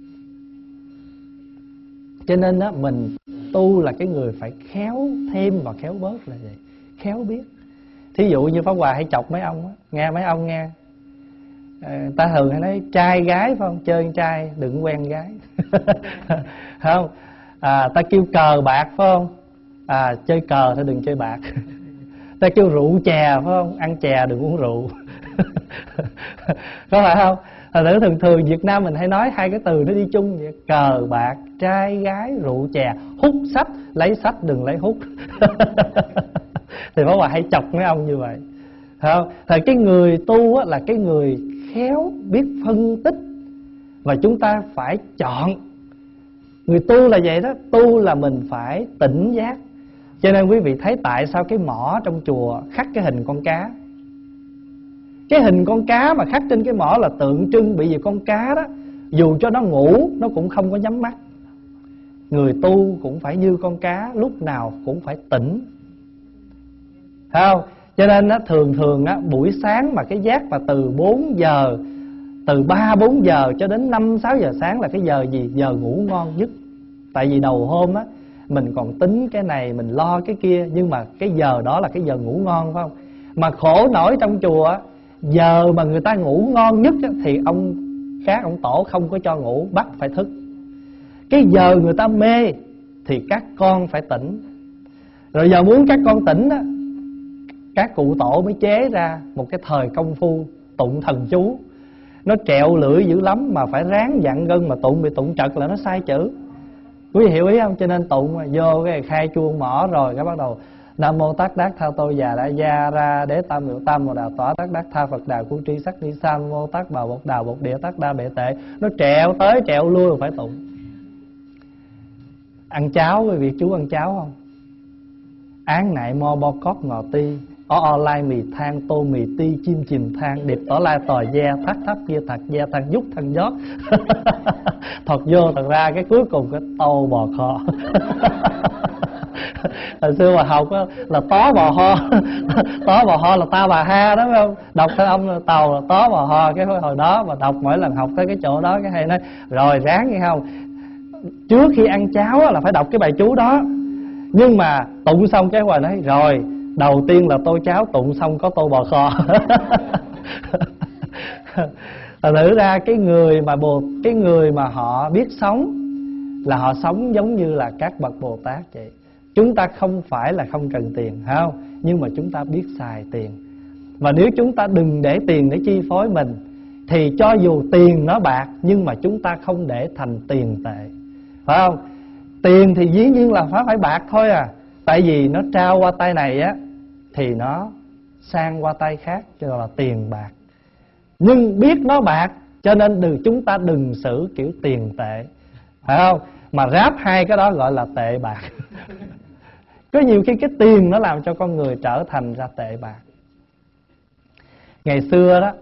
Cho nên đó, mình tu là cái người phải khéo thêm và khéo bớt là vậy. Khéo biết. Thí dụ như Pháp Hòa hay chọc mấy ông á, nghe mấy ông nghe, ta thường hay nói trai gái phải không? Chơi trai đừng quen gái. Không? Ta kêu cờ bạc phải không? Chơi cờ thôi đừng chơi bạc. Ta kêu rượu chè phải không? Ăn chè đừng uống rượu. Có phải không? Thường Việt Nam mình hay nói 2 cái từ nó đi chung vậy: cờ bạc, trai gái, rượu chè. Hút sách, lấy sách đừng lấy hút. Thì Pháp Hòa hay chọc mấy ông như vậy, không? Thì cái người tu á, là cái người khéo biết phân tích, và chúng ta phải chọn. Người tu là vậy đó, tu là mình phải tỉnh giác. Cho nên quý vị thấy tại sao cái mỏ trong chùa khắc cái hình con cá. Cái hình con cá mà khắc trên cái mỏ là tượng trưng, bởi vì con cá đó dù cho nó ngủ nó cũng không có nhắm mắt. Người tu cũng phải như con cá, lúc nào cũng phải tỉnh, thấy không? Cho nên á, thường á, buổi sáng mà cái giác mà từ 4 giờ, từ 3-4 giờ cho đến 5-6 giờ sáng là cái giờ gì? Giờ ngủ ngon nhất. Tại vì đầu hôm á mình còn tính cái này, mình lo cái kia, nhưng mà cái giờ đó là cái giờ ngủ ngon, phải không? Mà khổ nổi trong chùa á, giờ mà người ta ngủ ngon nhất á, thì các ông tổ không có cho ngủ, bắt phải thức. Cái giờ người ta mê thì các con phải tỉnh. Rồi giờ muốn các con tỉnh á, các cụ tổ mới chế ra một cái thời công phu tụng thần chú. Nó trẹo lưỡi dữ lắm, mà phải ráng dặn gân, mà tụng bị tụng trật là nó sai chữ. Quý vị hiểu ý không? Cho nên tụng vô cái khai chuông mỏ rồi cái bắt đầu Nam mô Tát Đát Tha Tô Già Đa Gia Ra Đế Tam Miệu Tam Mô Đào Tỏa Tát Đát Tha Phật Đà Cu Tri Sắc Ni Sa Nam mô Tát Bà Bột Đào Bột Địa Tát Đa Bệ Tệ. Nó trẹo tới trẹo lui rồi phải tụng. Ăn cháo, quý vị chú ăn cháo không? Án nại mo bo cóp ngò ti, o lai mì than tô mì ti chim chìm than, điệp tỏ lai tòi gia thắt thắp gia thật gia than giúp than giót. Thật vô thật ra cái cuối cùng cái tô bò kho. Hồi xưa mà học đó, là tó bò ho. Tó bò ho là ta bà ha đó, phải không? Đọc theo ông Tàu là tó bò ho. Cái hồi đó mà đọc mỗi lần học tới cái chỗ đó cái hay nói rồi ráng nghe không, trước khi ăn cháo là phải đọc cái bài chú đó. Nhưng mà tụng xong cái Hoài nói rồi Đầu tiên là tô cháo, tụng xong có tô bò kho. Thử ra cái người mà họ biết sống là họ sống giống như là các bậc Bồ Tát vậy. Chúng ta không phải là không cần tiền, phải không? Nhưng mà chúng ta biết xài tiền. Và nếu chúng ta đừng để tiền để chi phối mình, thì cho dù tiền nó bạc, nhưng mà chúng ta không để thành tiền tệ, phải không? Tiền thì dĩ nhiên là phải bạc thôi à. Tại vì nó trao qua tay này á, thì nó sang qua tay khác, cho là tiền bạc. Nhưng biết nó bạc, cho nên chúng ta đừng xử kiểu tiền tệ, phải không? Mà ráp hai cái đó gọi là tệ bạc. Có nhiều khi cái tiền nó làm cho con người trở thành ra tệ bạc. Ngày xưa đó,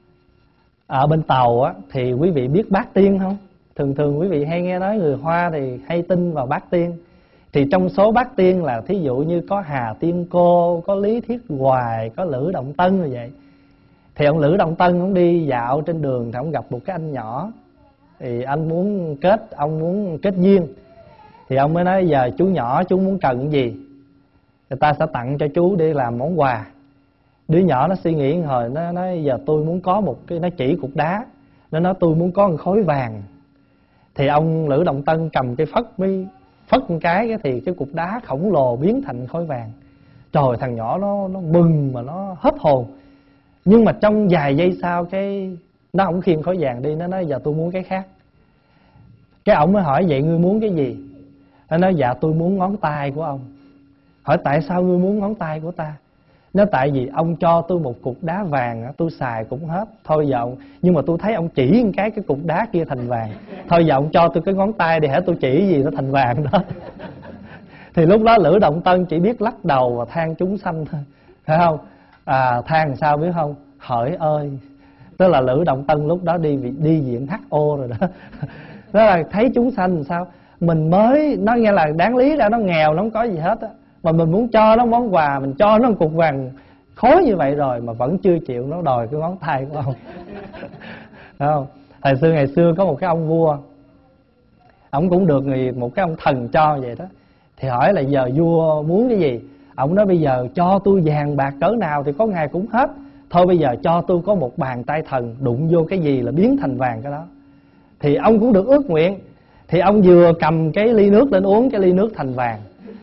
ở bên Tàu á, thì quý vị biết bát tiên không? Thường quý vị hay nghe nói người Hoa thì hay tin vào bát tiên. Thì trong số bát tiên là thí dụ như có Hà Tiên Cô, có Lý Thiết Hoài, có Lữ Động Tân như vậy. Thì ông Lữ Động Tân ông đi dạo trên đường thì ông gặp một cái anh nhỏ. Thì ông muốn kết duyên. Thì ông mới nói giờ chú nhỏ chú muốn cần cái gì, người ta sẽ tặng cho chú để làm món quà. Đứa nhỏ nó suy nghĩ một hồi, nó nói giờ tôi muốn có một cái, nó chỉ cục đá, nó nói tôi muốn có một khối vàng. Thì ông Lữ Động Tân cầm cái phất một cái thì cái cục đá khổng lồ biến thành khối vàng. Trời, thằng nhỏ nó mừng mà nó hết hồn. Nhưng mà trong vài giây sau cái nó không khiêng khối vàng đi, nó nói giờ tôi muốn cái khác. Cái ông mới hỏi vậy ngươi muốn cái gì? Nó nói dạ tôi muốn ngón tay của ông. Hỏi tại sao ngươi muốn ngón tay của ta? Nó tại vì ông cho tôi một cục đá vàng, tôi xài cũng hết. Thôi giờ ông, nhưng mà tôi thấy ông chỉ một cái cục đá kia thành vàng. Thôi giờ ông cho tôi cái ngón tay đi, hả tôi chỉ gì nó thành vàng đó. Thì lúc đó Lữ Động Tân chỉ biết lắc đầu và than chúng sanh thôi, phải không? Than sao biết không? Hỡi ơi. Tức là Lữ Động Tân lúc đó đi viện HO rồi đó. Đó là thấy chúng sanh sao mình mới, nó nghe là đáng lý ra nó nghèo, nó không có gì hết á, mà mình muốn cho nó món quà, mình cho nó một cục vàng khối như vậy rồi mà vẫn chưa chịu, nó đòi cái ngón tay của ông. Phải không? Ngày xưa có một cái ông vua, ông cũng được một cái ông thần cho vậy đó. Thì hỏi là giờ vua muốn cái gì? Ông nói bây giờ cho tôi vàng bạc cỡ nào thì có ngày cũng hết. Thôi bây giờ cho tôi có một bàn tay thần, đụng vô cái gì là biến thành vàng cái đó. Thì ông cũng được ước nguyện. Thì ông vừa cầm cái ly nước lên uống, cái ly nước thành vàng.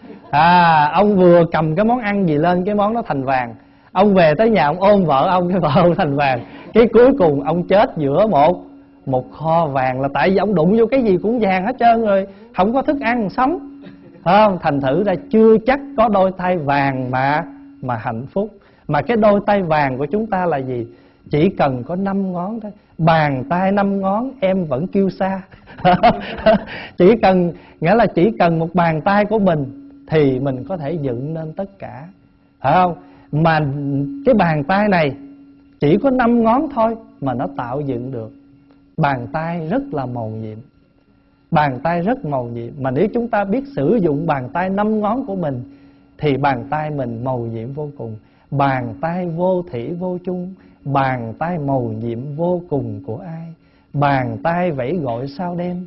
Ông vừa cầm cái món ăn gì lên, cái món đó thành vàng. Ông về tới nhà ông ôm vợ ông, cái vợ ông thành vàng. Cái cuối cùng ông chết giữa một kho vàng, là tại vì ông đụng vô cái gì cũng vàng hết trơn rồi, không có thức ăn sống. Thành thử ra chưa chắc có đôi tay vàng mà hạnh phúc. Mà cái đôi tay vàng của chúng ta là gì? Chỉ cần có 5 ngón thôi. Bàn tay 5 ngón em vẫn kêu xa. Nghĩa là chỉ cần một bàn tay của mình thì mình có thể dựng nên tất cả, phải không? Mà cái bàn tay này chỉ có 5 ngón thôi mà nó tạo dựng được. Bàn tay rất là mầu nhiệm. Bàn tay rất mầu nhiệm. Mà nếu chúng ta biết sử dụng bàn tay 5 ngón của mình thì bàn tay mình mầu nhiệm vô cùng. Bàn tay vô thủy vô chung, bàn tay mầu nhiệm vô cùng của ai? Bàn tay vẫy gọi sao đêm,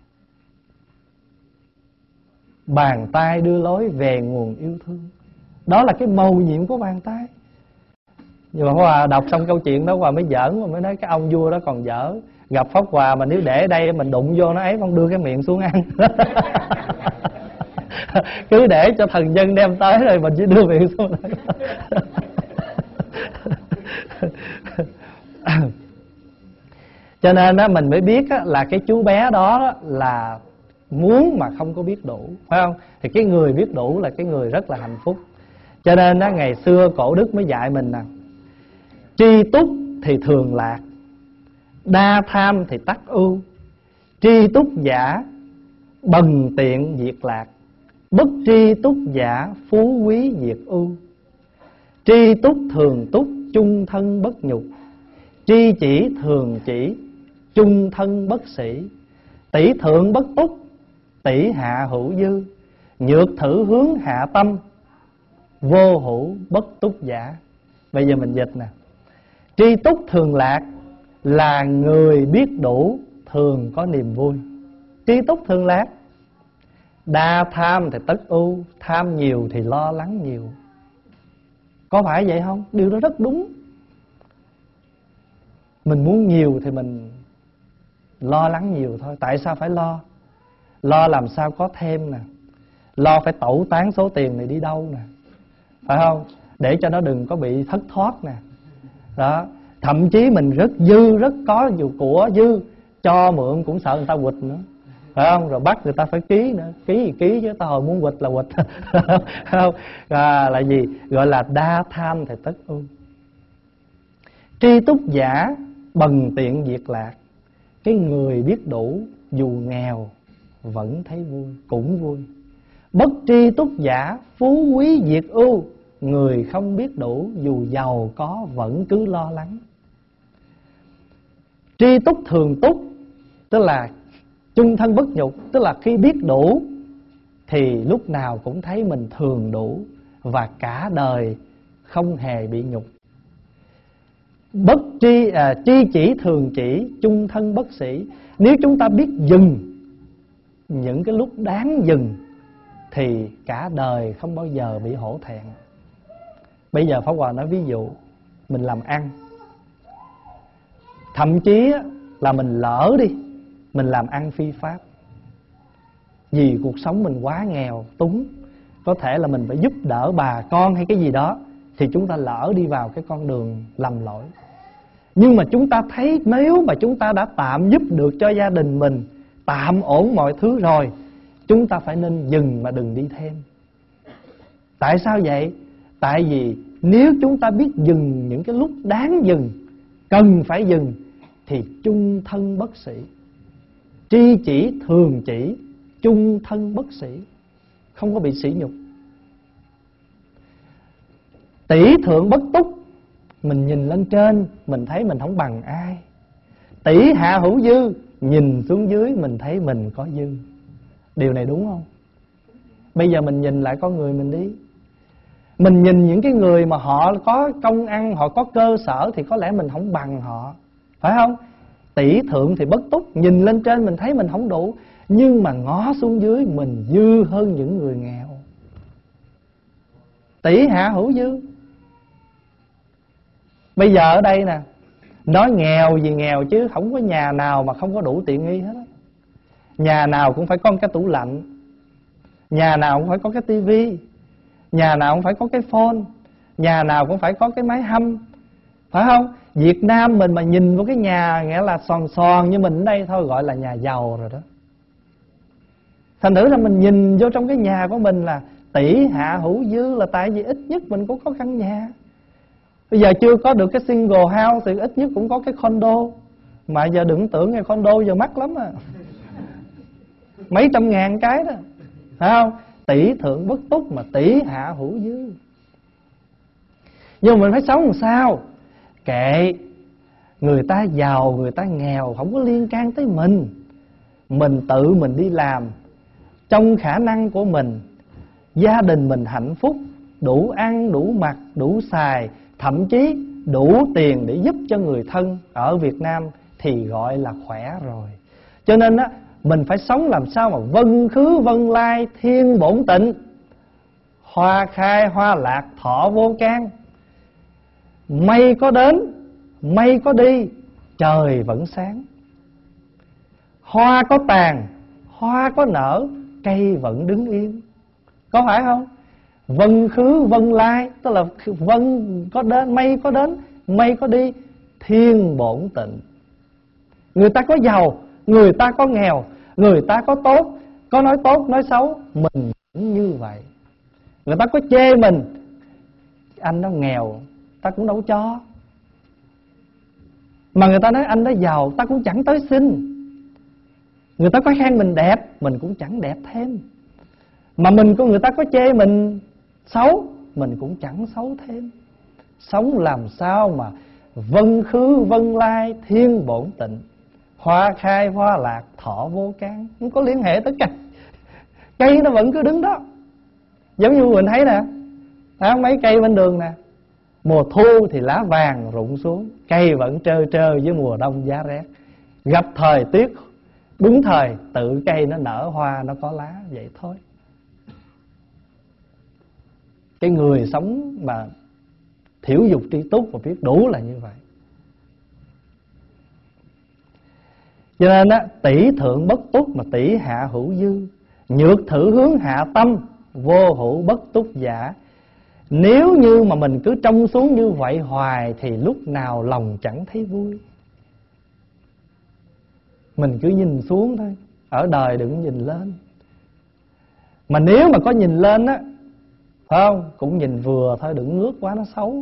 bàn tay đưa lối về nguồn yêu thương. Đó là cái mầu nhiệm của bàn tay. Nhưng mà Hòa đọc xong câu chuyện đó Hòa mới giỡn, mà mới nói cái ông vua đó còn dở. Gặp Pháp Hòa mà nếu để đây mình đụng vô nó ấy, không đưa cái miệng xuống ăn. Cứ để cho thần dân đem tới rồi mình chỉ đưa miệng xuống. Cho nên á, mình mới biết á, là cái chú bé đó là muốn mà không có biết đủ, phải không? Thì cái người biết đủ là cái người rất là hạnh phúc. Cho nên á, ngày xưa cổ đức mới dạy mình nè: tri túc thì thường lạc, đa tham thì tắc ưu, tri túc giả bần tiện diệt lạc, bất tri túc giả phú quý diệt ưu. Tri túc thường túc chung thân bất nhục, tri chỉ thường chỉ chung thân bất sĩ. Tỷ thượng bất túc, tỷ hạ hữu dư, nhược thử hướng hạ tâm, vô hữu bất túc giả. Bây giờ mình dịch nè. Tri túc thường lạc là người biết đủ thường có niềm vui. Tri túc thường lạc. Đa tham thì tất ưu, tham nhiều thì lo lắng nhiều. Có phải vậy không? Điều đó rất đúng. Mình muốn nhiều thì mình lo lắng nhiều thôi. Tại sao phải lo? Lo làm sao có thêm nè, lo phải tẩu tán số tiền này đi đâu nè, phải không? Để cho nó đừng có bị thất thoát nè. Đó. Thậm chí mình rất dư, rất có dù của dư, cho mượn cũng sợ người ta quỵt nữa, phải không? Rồi bắt người ta phải ký nữa. Ký thì ký chứ ta hồi muốn quỵt là quỵt. Không? Là gì? Gọi là đa tham thì tất ưu. Tri túc giả bần tiện diệt lạc. Cái người biết đủ dù nghèo vẫn thấy vui, cũng vui. Bất tri túc giả phú quý diệt ưu. Người không biết đủ dù giàu có vẫn cứ lo lắng. Tri túc thường túc, tức là chung thân bất nhục, tức là khi biết đủ thì lúc nào cũng thấy mình thường đủ và cả đời không hề bị nhục. Bất tri tri chỉ thường chỉ, chung thân bất sĩ. Nếu chúng ta biết dừng những cái lúc đáng dừng thì cả đời không bao giờ bị hổ thẹn. Bây giờ Pháp Hòa nói ví dụ, mình làm ăn, thậm chí là mình lỡ đi, mình làm ăn phi pháp. Vì cuộc sống mình quá nghèo túng, có thể là mình phải giúp đỡ bà con hay cái gì đó, thì chúng ta lỡ đi vào cái con đường lầm lỗi. Nhưng mà chúng ta thấy nếu mà chúng ta đã tạm giúp được cho gia đình mình, tạm ổn mọi thứ rồi, chúng ta phải nên dừng mà đừng đi thêm. Tại sao vậy? Tại vì nếu chúng ta biết dừng những cái lúc đáng dừng, cần phải dừng, thì chung thân bất sĩ. Tri chỉ thường chỉ, chung thân bất sĩ, không có bị sỉ nhục. Tỷ thượng bất túc, mình nhìn lên trên mình thấy mình không bằng ai. Tỷ hạ hữu dư, nhìn xuống dưới mình thấy mình có dư. Điều này đúng không? Bây giờ mình nhìn lại con người mình đi. Mình nhìn những cái người mà họ có công ăn, họ có cơ sở thì có lẽ mình không bằng họ, phải không? Tỷ thượng thì bất túc, nhìn lên trên mình thấy mình không đủ, nhưng mà ngó xuống dưới mình dư hơn những người nghèo. Tỷ hạ hữu dư. Bây giờ ở đây nè, nói nghèo gì nghèo chứ không có nhà nào mà không có đủ tiện nghi hết á. Nhà nào cũng phải có cái tủ lạnh, nhà nào cũng phải có cái tivi, nhà nào cũng phải có cái phone, nhà nào cũng phải có cái máy hâm, phải không? Việt Nam mình mà nhìn vào cái nhà nghĩa là sòn sòn như mình ở đây thôi gọi là nhà giàu rồi đó. Thành thử là mình nhìn vô trong cái nhà của mình là tỷ hạ hữu dư, là tại vì ít nhất mình cũng có căn nhà. Bây giờ chưa có được cái single house thì ít nhất cũng có cái condo. Mà giờ đừng tưởng nghe condo giờ mắc lắm à, mấy trăm ngàn cái đó, phải không? Tỷ thượng bất túc mà tỷ hạ hữu dư. Nhưng mà mình phải sống làm sao? Kệ, người ta giàu, người ta nghèo không có liên can tới mình. Mình tự mình đi làm trong khả năng của mình, gia đình mình hạnh phúc, đủ ăn, đủ mặc, đủ xài, thậm chí đủ tiền để giúp cho người thân ở Việt Nam thì gọi là khỏe rồi. Cho nên á, mình phải sống làm sao mà vân khứ vân lai thiên bổn tịnh, hoa khai hoa lạc thọ vô can. Mây có đến, mây có đi, trời vẫn sáng. Hoa có tàn, hoa có nở, cây vẫn đứng yên. Có phải không? Vân khứ vân lai, tức là vân có đến, mây có đi, thiên bổn tịnh. Người ta có giàu, người ta có nghèo, người ta có tốt, nói xấu, mình cũng như vậy. Người ta có chê mình, anh đó nghèo, ta cũng đâu cho. Mà người ta nói anh đó giàu, ta cũng chẳng tới xin. Người ta có khen mình đẹp, mình cũng chẳng đẹp thêm. Mà người ta có chê mình xấu, mình cũng chẳng xấu thêm. Sống làm sao mà vân khứ vân lai thiên bổn tịnh, hoa khai hoa lạc thọ vô can. Không có liên hệ tới cây. Cây nó vẫn cứ đứng đó. Giống như mình thấy nè, mấy cây bên đường nè, mùa thu thì lá vàng rụng xuống, cây vẫn trơ trơ với mùa đông giá rét. Gặp thời tiết đúng thời, tự cây nó nở hoa, nó có lá, vậy thôi. Cái người sống mà thiểu dục tri túc và biết đủ là như vậy. Cho nên á, tỷ thượng bất túc mà tỷ hạ hữu dư, nhược thử hướng hạ tâm, vô hữu bất túc giả. Nếu như mà mình cứ trông xuống như vậy hoài thì lúc nào lòng chẳng thấy vui. Mình cứ nhìn xuống thôi, ở đời đừng nhìn lên. Mà nếu mà có nhìn lên á, phải không, cũng nhìn vừa thôi, đừng ngước quá nó xấu.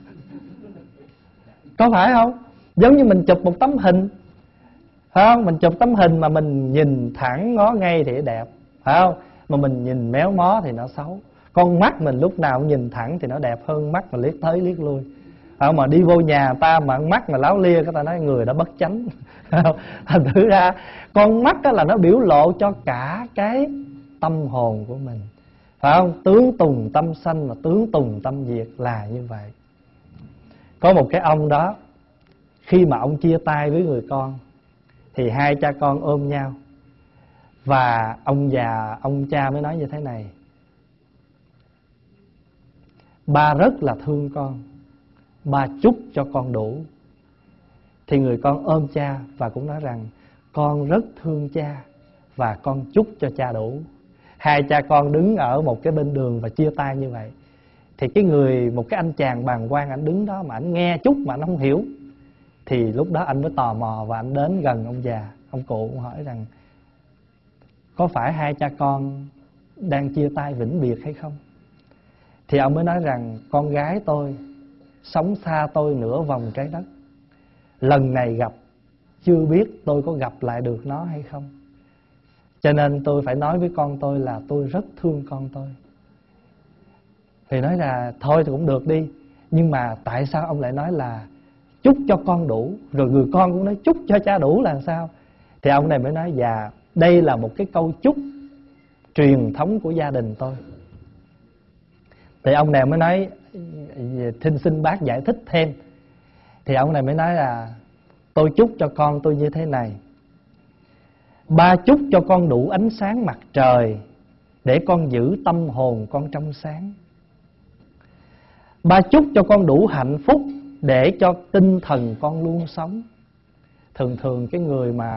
Có phải không? Giống như mình chụp một tấm hình, phải không? Mình chụp tấm hình mà mình nhìn thẳng ngó ngay thì đẹp, phải không? Mà mình nhìn méo mó thì nó xấu. Con mắt mình lúc nào cũng nhìn thẳng thì nó đẹp hơn mắt mà liếc tới liếc lui. Mà đi vô nhà ta mà mắt mà láo lia, cái ta nói người đã bất chánh. Thành thử ra con mắt đó là nó biểu lộ cho cả cái tâm hồn của mình, phải không? Tướng tùng tâm sanh và tướng tùng tâm diệt là như vậy. Có một cái ông đó, khi mà ông chia tay với người con thì hai cha con ôm nhau. Và ông già, ông cha mới nói như thế này: ba rất là thương con, ba chúc cho con đủ. Thì người con ôm cha và cũng nói rằng con rất thương cha và con chúc cho cha đủ. Hai cha con đứng ở một cái bên đường và chia tay như vậy. Thì cái người, một cái anh chàng bàng quan, anh đứng đó mà anh nghe chút mà anh không hiểu. Thì lúc đó anh mới tò mò và anh đến gần ông già, ông cụ, ông hỏi rằng có phải hai cha con đang chia tay vĩnh biệt hay không? Thì ông mới nói rằng con gái tôi sống xa tôi nửa vòng trái đất, lần này gặp chưa biết tôi có gặp lại được nó hay không, cho nên tôi phải nói với con tôi là tôi rất thương con tôi. Thì nói là thôi thì cũng được đi, nhưng mà tại sao ông lại nói là chúc cho con đủ, rồi người con cũng nói chúc cho cha đủ là sao? Thì ông này mới nói dạ, đây là một cái câu chúc truyền thống của gia đình tôi. Thì ông này mới nói xin bác giải thích thêm. Thì ông này mới nói là tôi chúc cho con tôi như thế này: ba chúc cho con đủ ánh sáng mặt trời để con giữ tâm hồn con trong sáng. Ba chúc cho con đủ hạnh phúc để cho tinh thần con luôn sống. Thường thường cái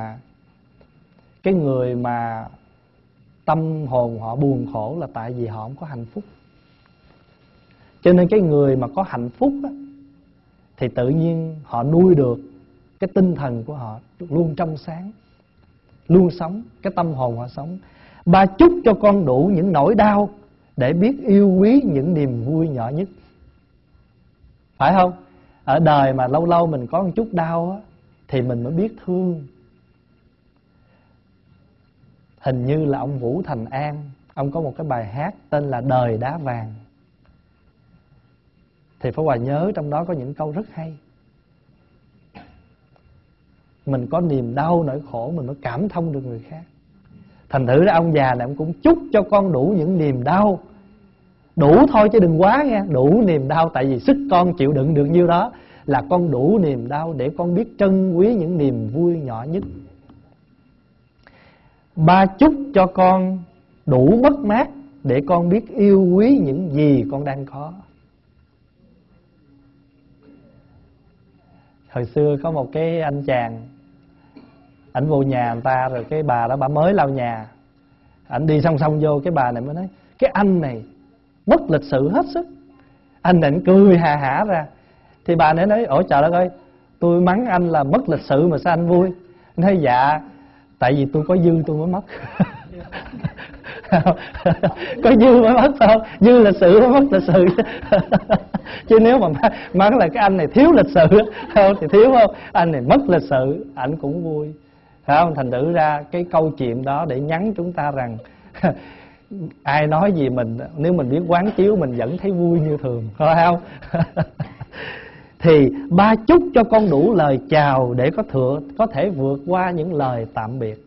người mà tâm hồn họ buồn khổ là tại vì họ không có hạnh phúc. Cho nên cái người mà có hạnh phúc á, thì tự nhiên họ nuôi được cái tinh thần của họ luôn trong sáng, luôn sống, cái tâm hồn họ sống. Ba chúc cho con đủ những nỗi đau để biết yêu quý những niềm vui nhỏ nhất. Phải không? Ở đời mà lâu lâu mình có một chút đau á, thì mình mới biết thương. Hình như là ông Vũ Thành An, ông có một cái bài hát tên là Đời Đá Vàng. Thì Pháp Hòa nhớ trong đó có những câu rất hay. Mình có niềm đau nỗi khổ mình mới cảm thông được người khác. Thành thử ra ông già này ông cũng chúc cho con đủ những niềm đau. Đủ thôi chứ đừng quá nghe. Đủ niềm đau, tại vì sức con chịu đựng được nhiêu đó là con đủ niềm đau để con biết trân quý những niềm vui nhỏ nhất. Ba chúc cho con đủ mất mát để con biết yêu quý những gì con đang có. Hồi xưa có một cái anh chàng, ảnh vô nhà người ta rồi cái bà đó bà mới lau nhà, ảnh đi song song vô cái bà này mới nói cái anh này mất lịch sự hết sức. Anh này cười hà hả ra. Thì bà này nói ủa trời đất ơi, tôi mắng anh là mất lịch sự mà sao anh vui? Anh nói dạ, tại vì tôi có dư tôi mới mất. Có dư mới mất sao? Dư lịch sự mới mất lịch sự. Chứ nếu mà mắng là cái anh này thiếu lịch sự thì thiếu không? Anh này mất lịch sự, ảnh cũng vui. Phải không? Thành thử ra cái câu chuyện đó để nhắn chúng ta rằng ai nói gì mình, nếu mình biết quán chiếu mình vẫn thấy vui như thường, phải không? Thì ba chúc cho con đủ lời chào để có thể vượt qua những lời tạm biệt.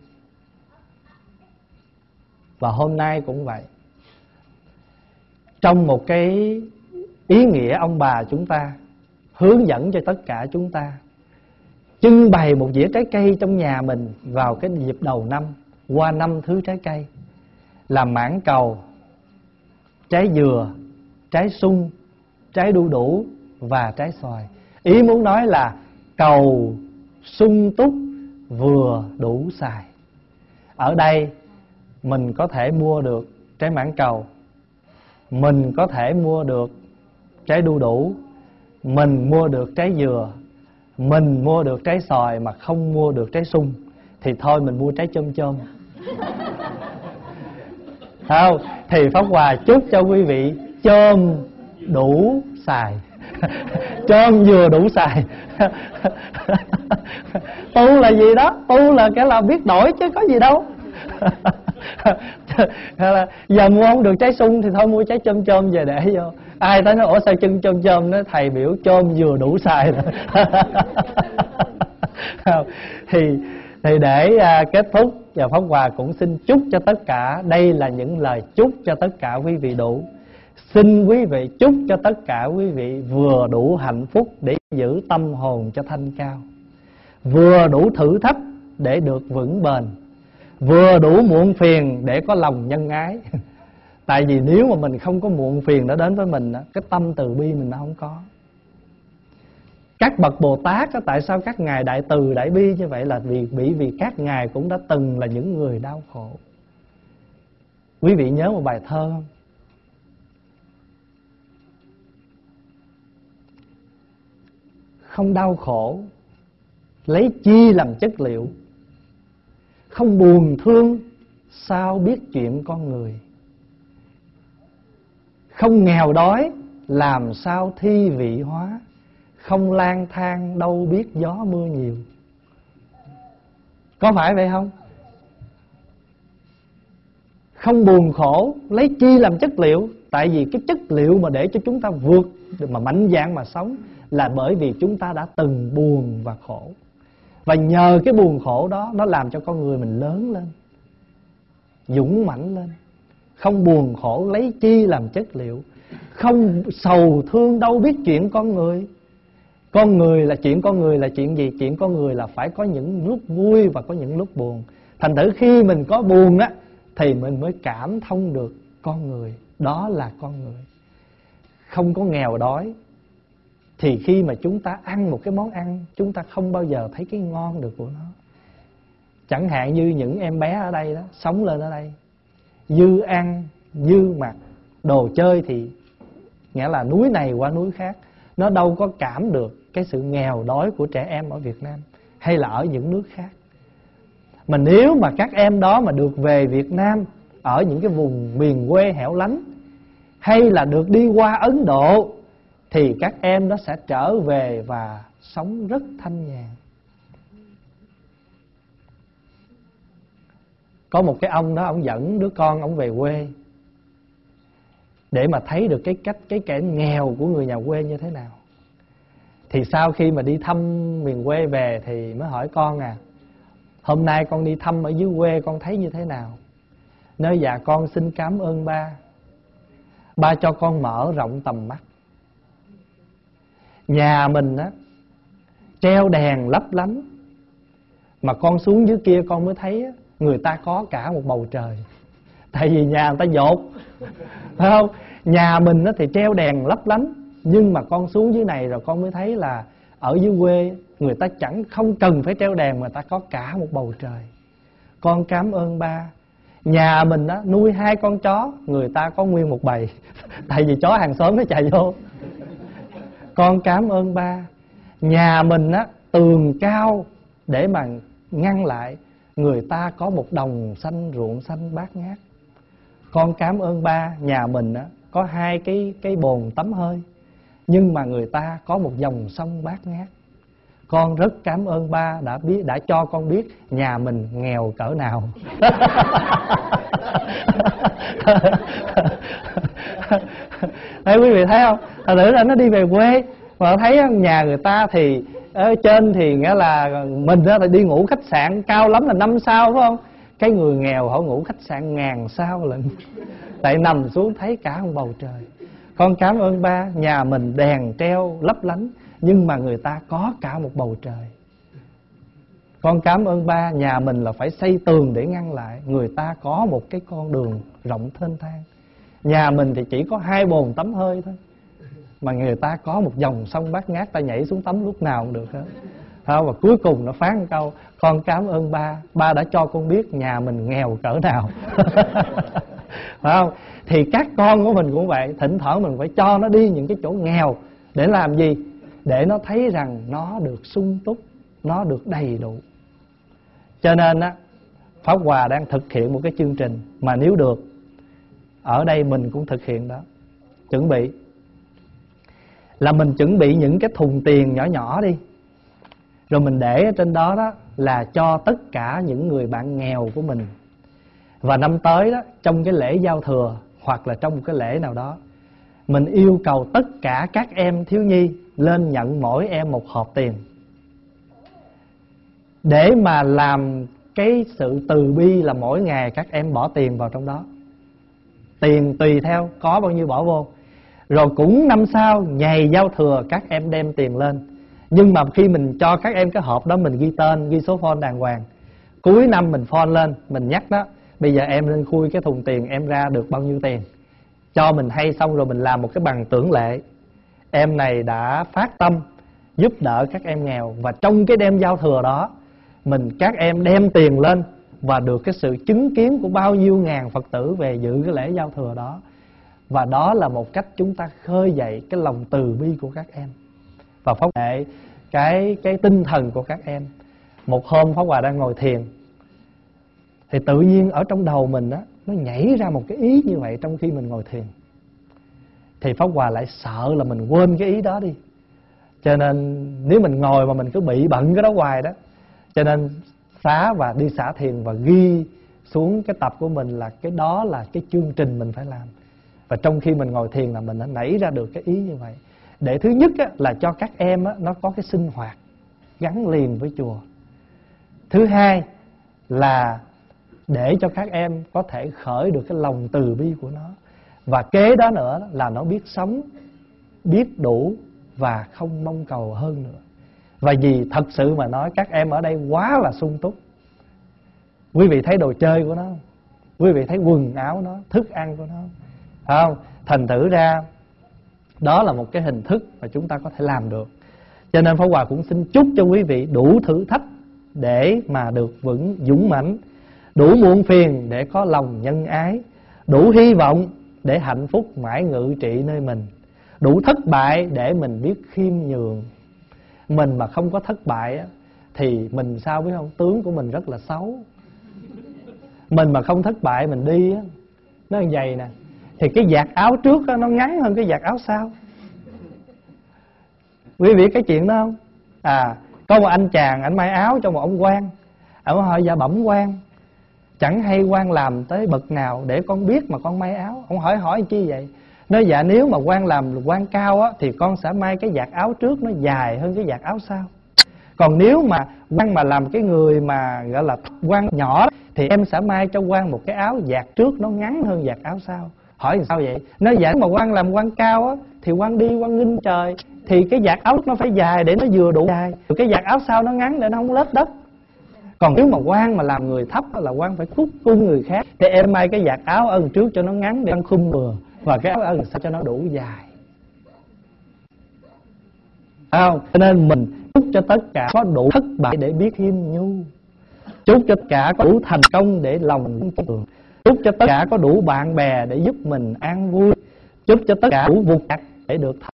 Và hôm nay cũng vậy. Trong một cái ý nghĩa ông bà chúng ta hướng dẫn cho tất cả chúng ta trưng bày một dĩa trái cây trong nhà mình vào cái dịp đầu năm, qua 5 thứ trái cây là mãng cầu, trái dừa, trái sung, trái đu đủ và trái xoài. Ý muốn nói là cầu sung túc vừa đủ xài. Ở đây mình có thể mua được trái mãng cầu, mình có thể mua được trái đu đủ, mình mua được trái dừa, mình mua được trái xoài mà không mua được trái sung thì thôi mình mua trái chôm chôm. Không, thì Pháp Hòa chúc cho quý vị chôm đủ xài. Chôm vừa đủ xài. Tu là gì đó? Tu là cái là biết đổi chứ có gì đâu. Giờ mua không được trái sung thì thôi mua trái chôm chôm về để vô. Ai tới nói ủa sao chân chôm chôm, nói thầy biểu chôm vừa đủ xài rồi. Thì để kết thúc, và Pháp Hòa cũng xin chúc cho tất cả, đây là những lời chúc cho tất cả quý vị đủ. Xin quý vị chúc cho tất cả quý vị vừa đủ hạnh phúc để giữ tâm hồn cho thanh cao, vừa đủ thử thách để được vững bền, vừa đủ muộn phiền để có lòng nhân ái. Tại vì nếu mà mình không có muộn phiền nó đến với mình, cái tâm từ bi mình nó không có. Các bậc Bồ Tát tại sao các ngài đại từ đại bi như vậy là vì các ngài cũng đã từng là những người đau khổ. Quý vị nhớ một bài thơ không? Không đau khổ lấy chi làm chất liệu, không buồn thương sao biết chuyện con người, không nghèo đói làm sao thi vị hóa, không lang thang đâu biết gió mưa nhiều. Có phải vậy không? Không buồn khổ lấy chi làm chất liệu. Tại vì cái chất liệu mà để cho chúng ta vượt mà mạnh dạn mà sống là bởi vì chúng ta đã từng buồn và khổ. Và nhờ cái buồn khổ đó, nó làm cho con người mình lớn lên, dũng mãnh lên. Không buồn khổ lấy chi làm chất liệu, không sầu thương đâu biết chuyện con người. Con người là chuyện con người là chuyện gì? Chuyện con người là phải có những lúc vui và có những lúc buồn. Thành thử khi mình có buồn á thì mình mới cảm thông được con người. Đó là con người. Không có nghèo đói thì khi mà chúng ta ăn một cái món ăn, chúng ta không bao giờ thấy cái ngon được của nó. Chẳng hạn như những em bé ở đây đó, sống lên ở đây, dư ăn, dư mặc, đồ chơi thì nghĩa là núi này qua núi khác. Nó đâu có cảm được cái sự nghèo đói của trẻ em ở Việt Nam hay là ở những nước khác. Mà nếu mà các em đó mà được về Việt Nam, ở những cái vùng miền quê hẻo lánh, hay là được đi qua Ấn Độ, thì các em đó sẽ trở về và sống rất thanh nhàn. Có một cái ông đó, ông dẫn đứa con ông về quê để mà thấy được cái cảnh nghèo của người nhà quê như thế nào. Thì sau khi mà đi thăm miền quê về thì mới hỏi con à, hôm nay con đi thăm ở dưới quê con thấy như thế nào? Nói dạ con xin cảm ơn ba. Ba cho con mở rộng tầm mắt. Nhà mình á treo đèn lấp lánh, mà con xuống dưới kia con mới thấy á, người ta có cả một bầu trời. Tại vì nhà người ta dột, phải không? Nhà mình á thì treo đèn lấp lánh, nhưng mà con xuống dưới này rồi con mới thấy là ở dưới quê người ta không cần phải treo đèn mà người ta có cả một bầu trời. Con cảm ơn ba. Nhà mình á nuôi 2 con chó, người ta có nguyên một bầy. Tại vì chó hàng xóm nó chạy vô. Con cảm ơn ba. Nhà mình á tường cao để mà ngăn lại, người ta có một đồng xanh ruộng xanh bát ngát. Con cảm ơn ba. Nhà mình á có 2 cái bồn tắm hơi, nhưng mà người ta có một dòng sông bát ngát. Con rất cảm ơn ba đã cho con biết nhà mình nghèo cỡ nào. Đây quý vị thấy không? Thật sự là nó đi về quê mà thấy nhà người ta thì ở trên thì nghĩa là mình thì đi ngủ khách sạn cao lắm là 5 sao phải không? Cái người nghèo họ ngủ khách sạn 1000 sao lận. Tại nằm xuống thấy cả một bầu trời. Con cảm ơn ba. Nhà mình đèn treo lấp lánh, nhưng mà người ta có cả một bầu trời. Con cảm ơn ba. Nhà mình là phải xây tường để ngăn lại, người ta có một cái con đường rộng thênh thang. Nhà mình thì chỉ có 2 bồn tắm hơi thôi. mà người ta có một dòng sông Bát Ngát, ta nhảy xuống tắm lúc nào cũng được hết. Và cuối cùng nó phán một câu: con cảm ơn ba, ba đã cho con biết nhà mình nghèo cỡ nào. Phải không? Thì các con của mình cũng vậy, thỉnh thoảng mình phải cho nó đi những cái chỗ nghèo. Để làm gì? Để nó thấy rằng nó được sung túc, nó được đầy đủ. Cho nên á, Pháp Hòa đang thực hiện một cái chương trình mà nếu được, ở đây mình cũng thực hiện đó. Chuẩn bị là mình chuẩn bị những cái thùng tiền nhỏ nhỏ đi, rồi mình để ở trên đó đó là cho tất cả những người bạn nghèo của mình. Và năm tới đó, trong cái lễ giao thừa hoặc là trong một cái lễ nào đó, mình yêu cầu tất cả các em thiếu nhi lên nhận mỗi em một hộp tiền, để mà làm cái sự từ bi là mỗi ngày các em bỏ tiền vào trong đó. Tiền tùy theo có bao nhiêu bỏ vô. Rồi cũng năm sau ngày giao thừa các em đem tiền lên. Nhưng mà khi mình cho các em cái hộp đó, mình ghi tên, ghi số phone đàng hoàng. Cuối năm mình phone lên, mình nhắc đó: bây giờ em lên khui cái thùng tiền, em ra được bao nhiêu tiền. Cho mình hay, xong rồi mình làm một cái bằng tưởng lệ: em này đã phát tâm giúp đỡ các em nghèo. Và trong cái đêm giao thừa đó, các em đem tiền lên và được cái sự chứng kiến của bao nhiêu ngàn Phật tử về dự cái lễ giao thừa đó. Và đó là một cách chúng ta khơi dậy cái lòng từ bi của các em và phát đệ cái tinh thần của các em. Một hôm Pháp Hòa đang ngồi thiền, thì tự nhiên ở trong đầu mình á, nó nhảy ra một cái ý như vậy trong khi mình ngồi thiền. Thì Pháp Hòa lại sợ là mình quên cái ý đó đi. Cho nên nếu mình ngồi mà mình cứ bị bận cái đó hoài đó, cho nên xá và đi xả thiền và ghi xuống cái tập của mình là cái đó là cái chương trình mình phải làm. Và trong khi mình ngồi thiền là mình đã nảy ra được cái ý như vậy. Để thứ nhất á, là cho các em á, nó có cái sinh hoạt gắn liền với chùa. Thứ hai là để cho các em có thể khởi được cái lòng từ bi của nó. Và kế đó nữa là nó biết sống, biết đủ và không mong cầu hơn nữa. Và vì thật sự mà nói, các em ở đây quá là sung túc. Quý vị thấy đồ chơi của nó, quý vị thấy quần áo nó, thức ăn của nó, phải không? Thành thử ra đó là một cái hình thức mà chúng ta có thể làm được. Cho nên Pháp Hòa cũng xin chúc cho quý vị đủ thử thách để mà được dũng mãnh, đủ muộn phiền để có lòng nhân ái, đủ hy vọng để hạnh phúc mãi ngự trị nơi mình, đủ thất bại để mình biết khiêm nhường. Mình mà không có thất bại á, thì mình sao biết không? Tướng của mình rất là xấu. Mình mà không thất bại, mình đi á, nó như vậy nè, thì cái vạt áo trước á, nó ngắn hơn cái vạt áo sau. Quý vị biết cái chuyện đó không? Có một anh chàng, anh may áo cho một ông quan. Ông hỏi: dạ bẩm quan, chẳng hay quan làm tới bậc nào để con biết mà con may áo. Ông hỏi chi vậy? Nói: dạ nếu mà quan làm quan cao á, thì con sẽ may cái vạt áo trước nó dài hơn cái vạt áo sau. Còn nếu mà quan mà làm cái người mà gọi là quan nhỏ thì em sẽ may cho quan một cái áo vạt trước nó ngắn hơn vạt áo sau. Hỏi sao vậy? Nói: dạ mà quan làm quan cao á, thì quan đi quan nghinh trời, thì cái vạt áo nó phải dài để nó vừa đủ dài, rồi cái vạt áo sau nó ngắn để nó không lết đất. Còn nếu mà quan mà làm người thấp là quan phải cúc cung người khác, thì em may cái vạt áo ở trước cho nó ngắn để ăn khum vừa, và cái áo ở sau cho nó đủ dài. Không? Cho nên mình chúc cho tất cả có đủ thất bại để biết khiêm nhu, chúc cho tất cả có đủ thành công để lòng cường, chúc cho tất cả có đủ bạn bè để giúp mình an vui, chúc cho tất cả đủ vụt vặt để được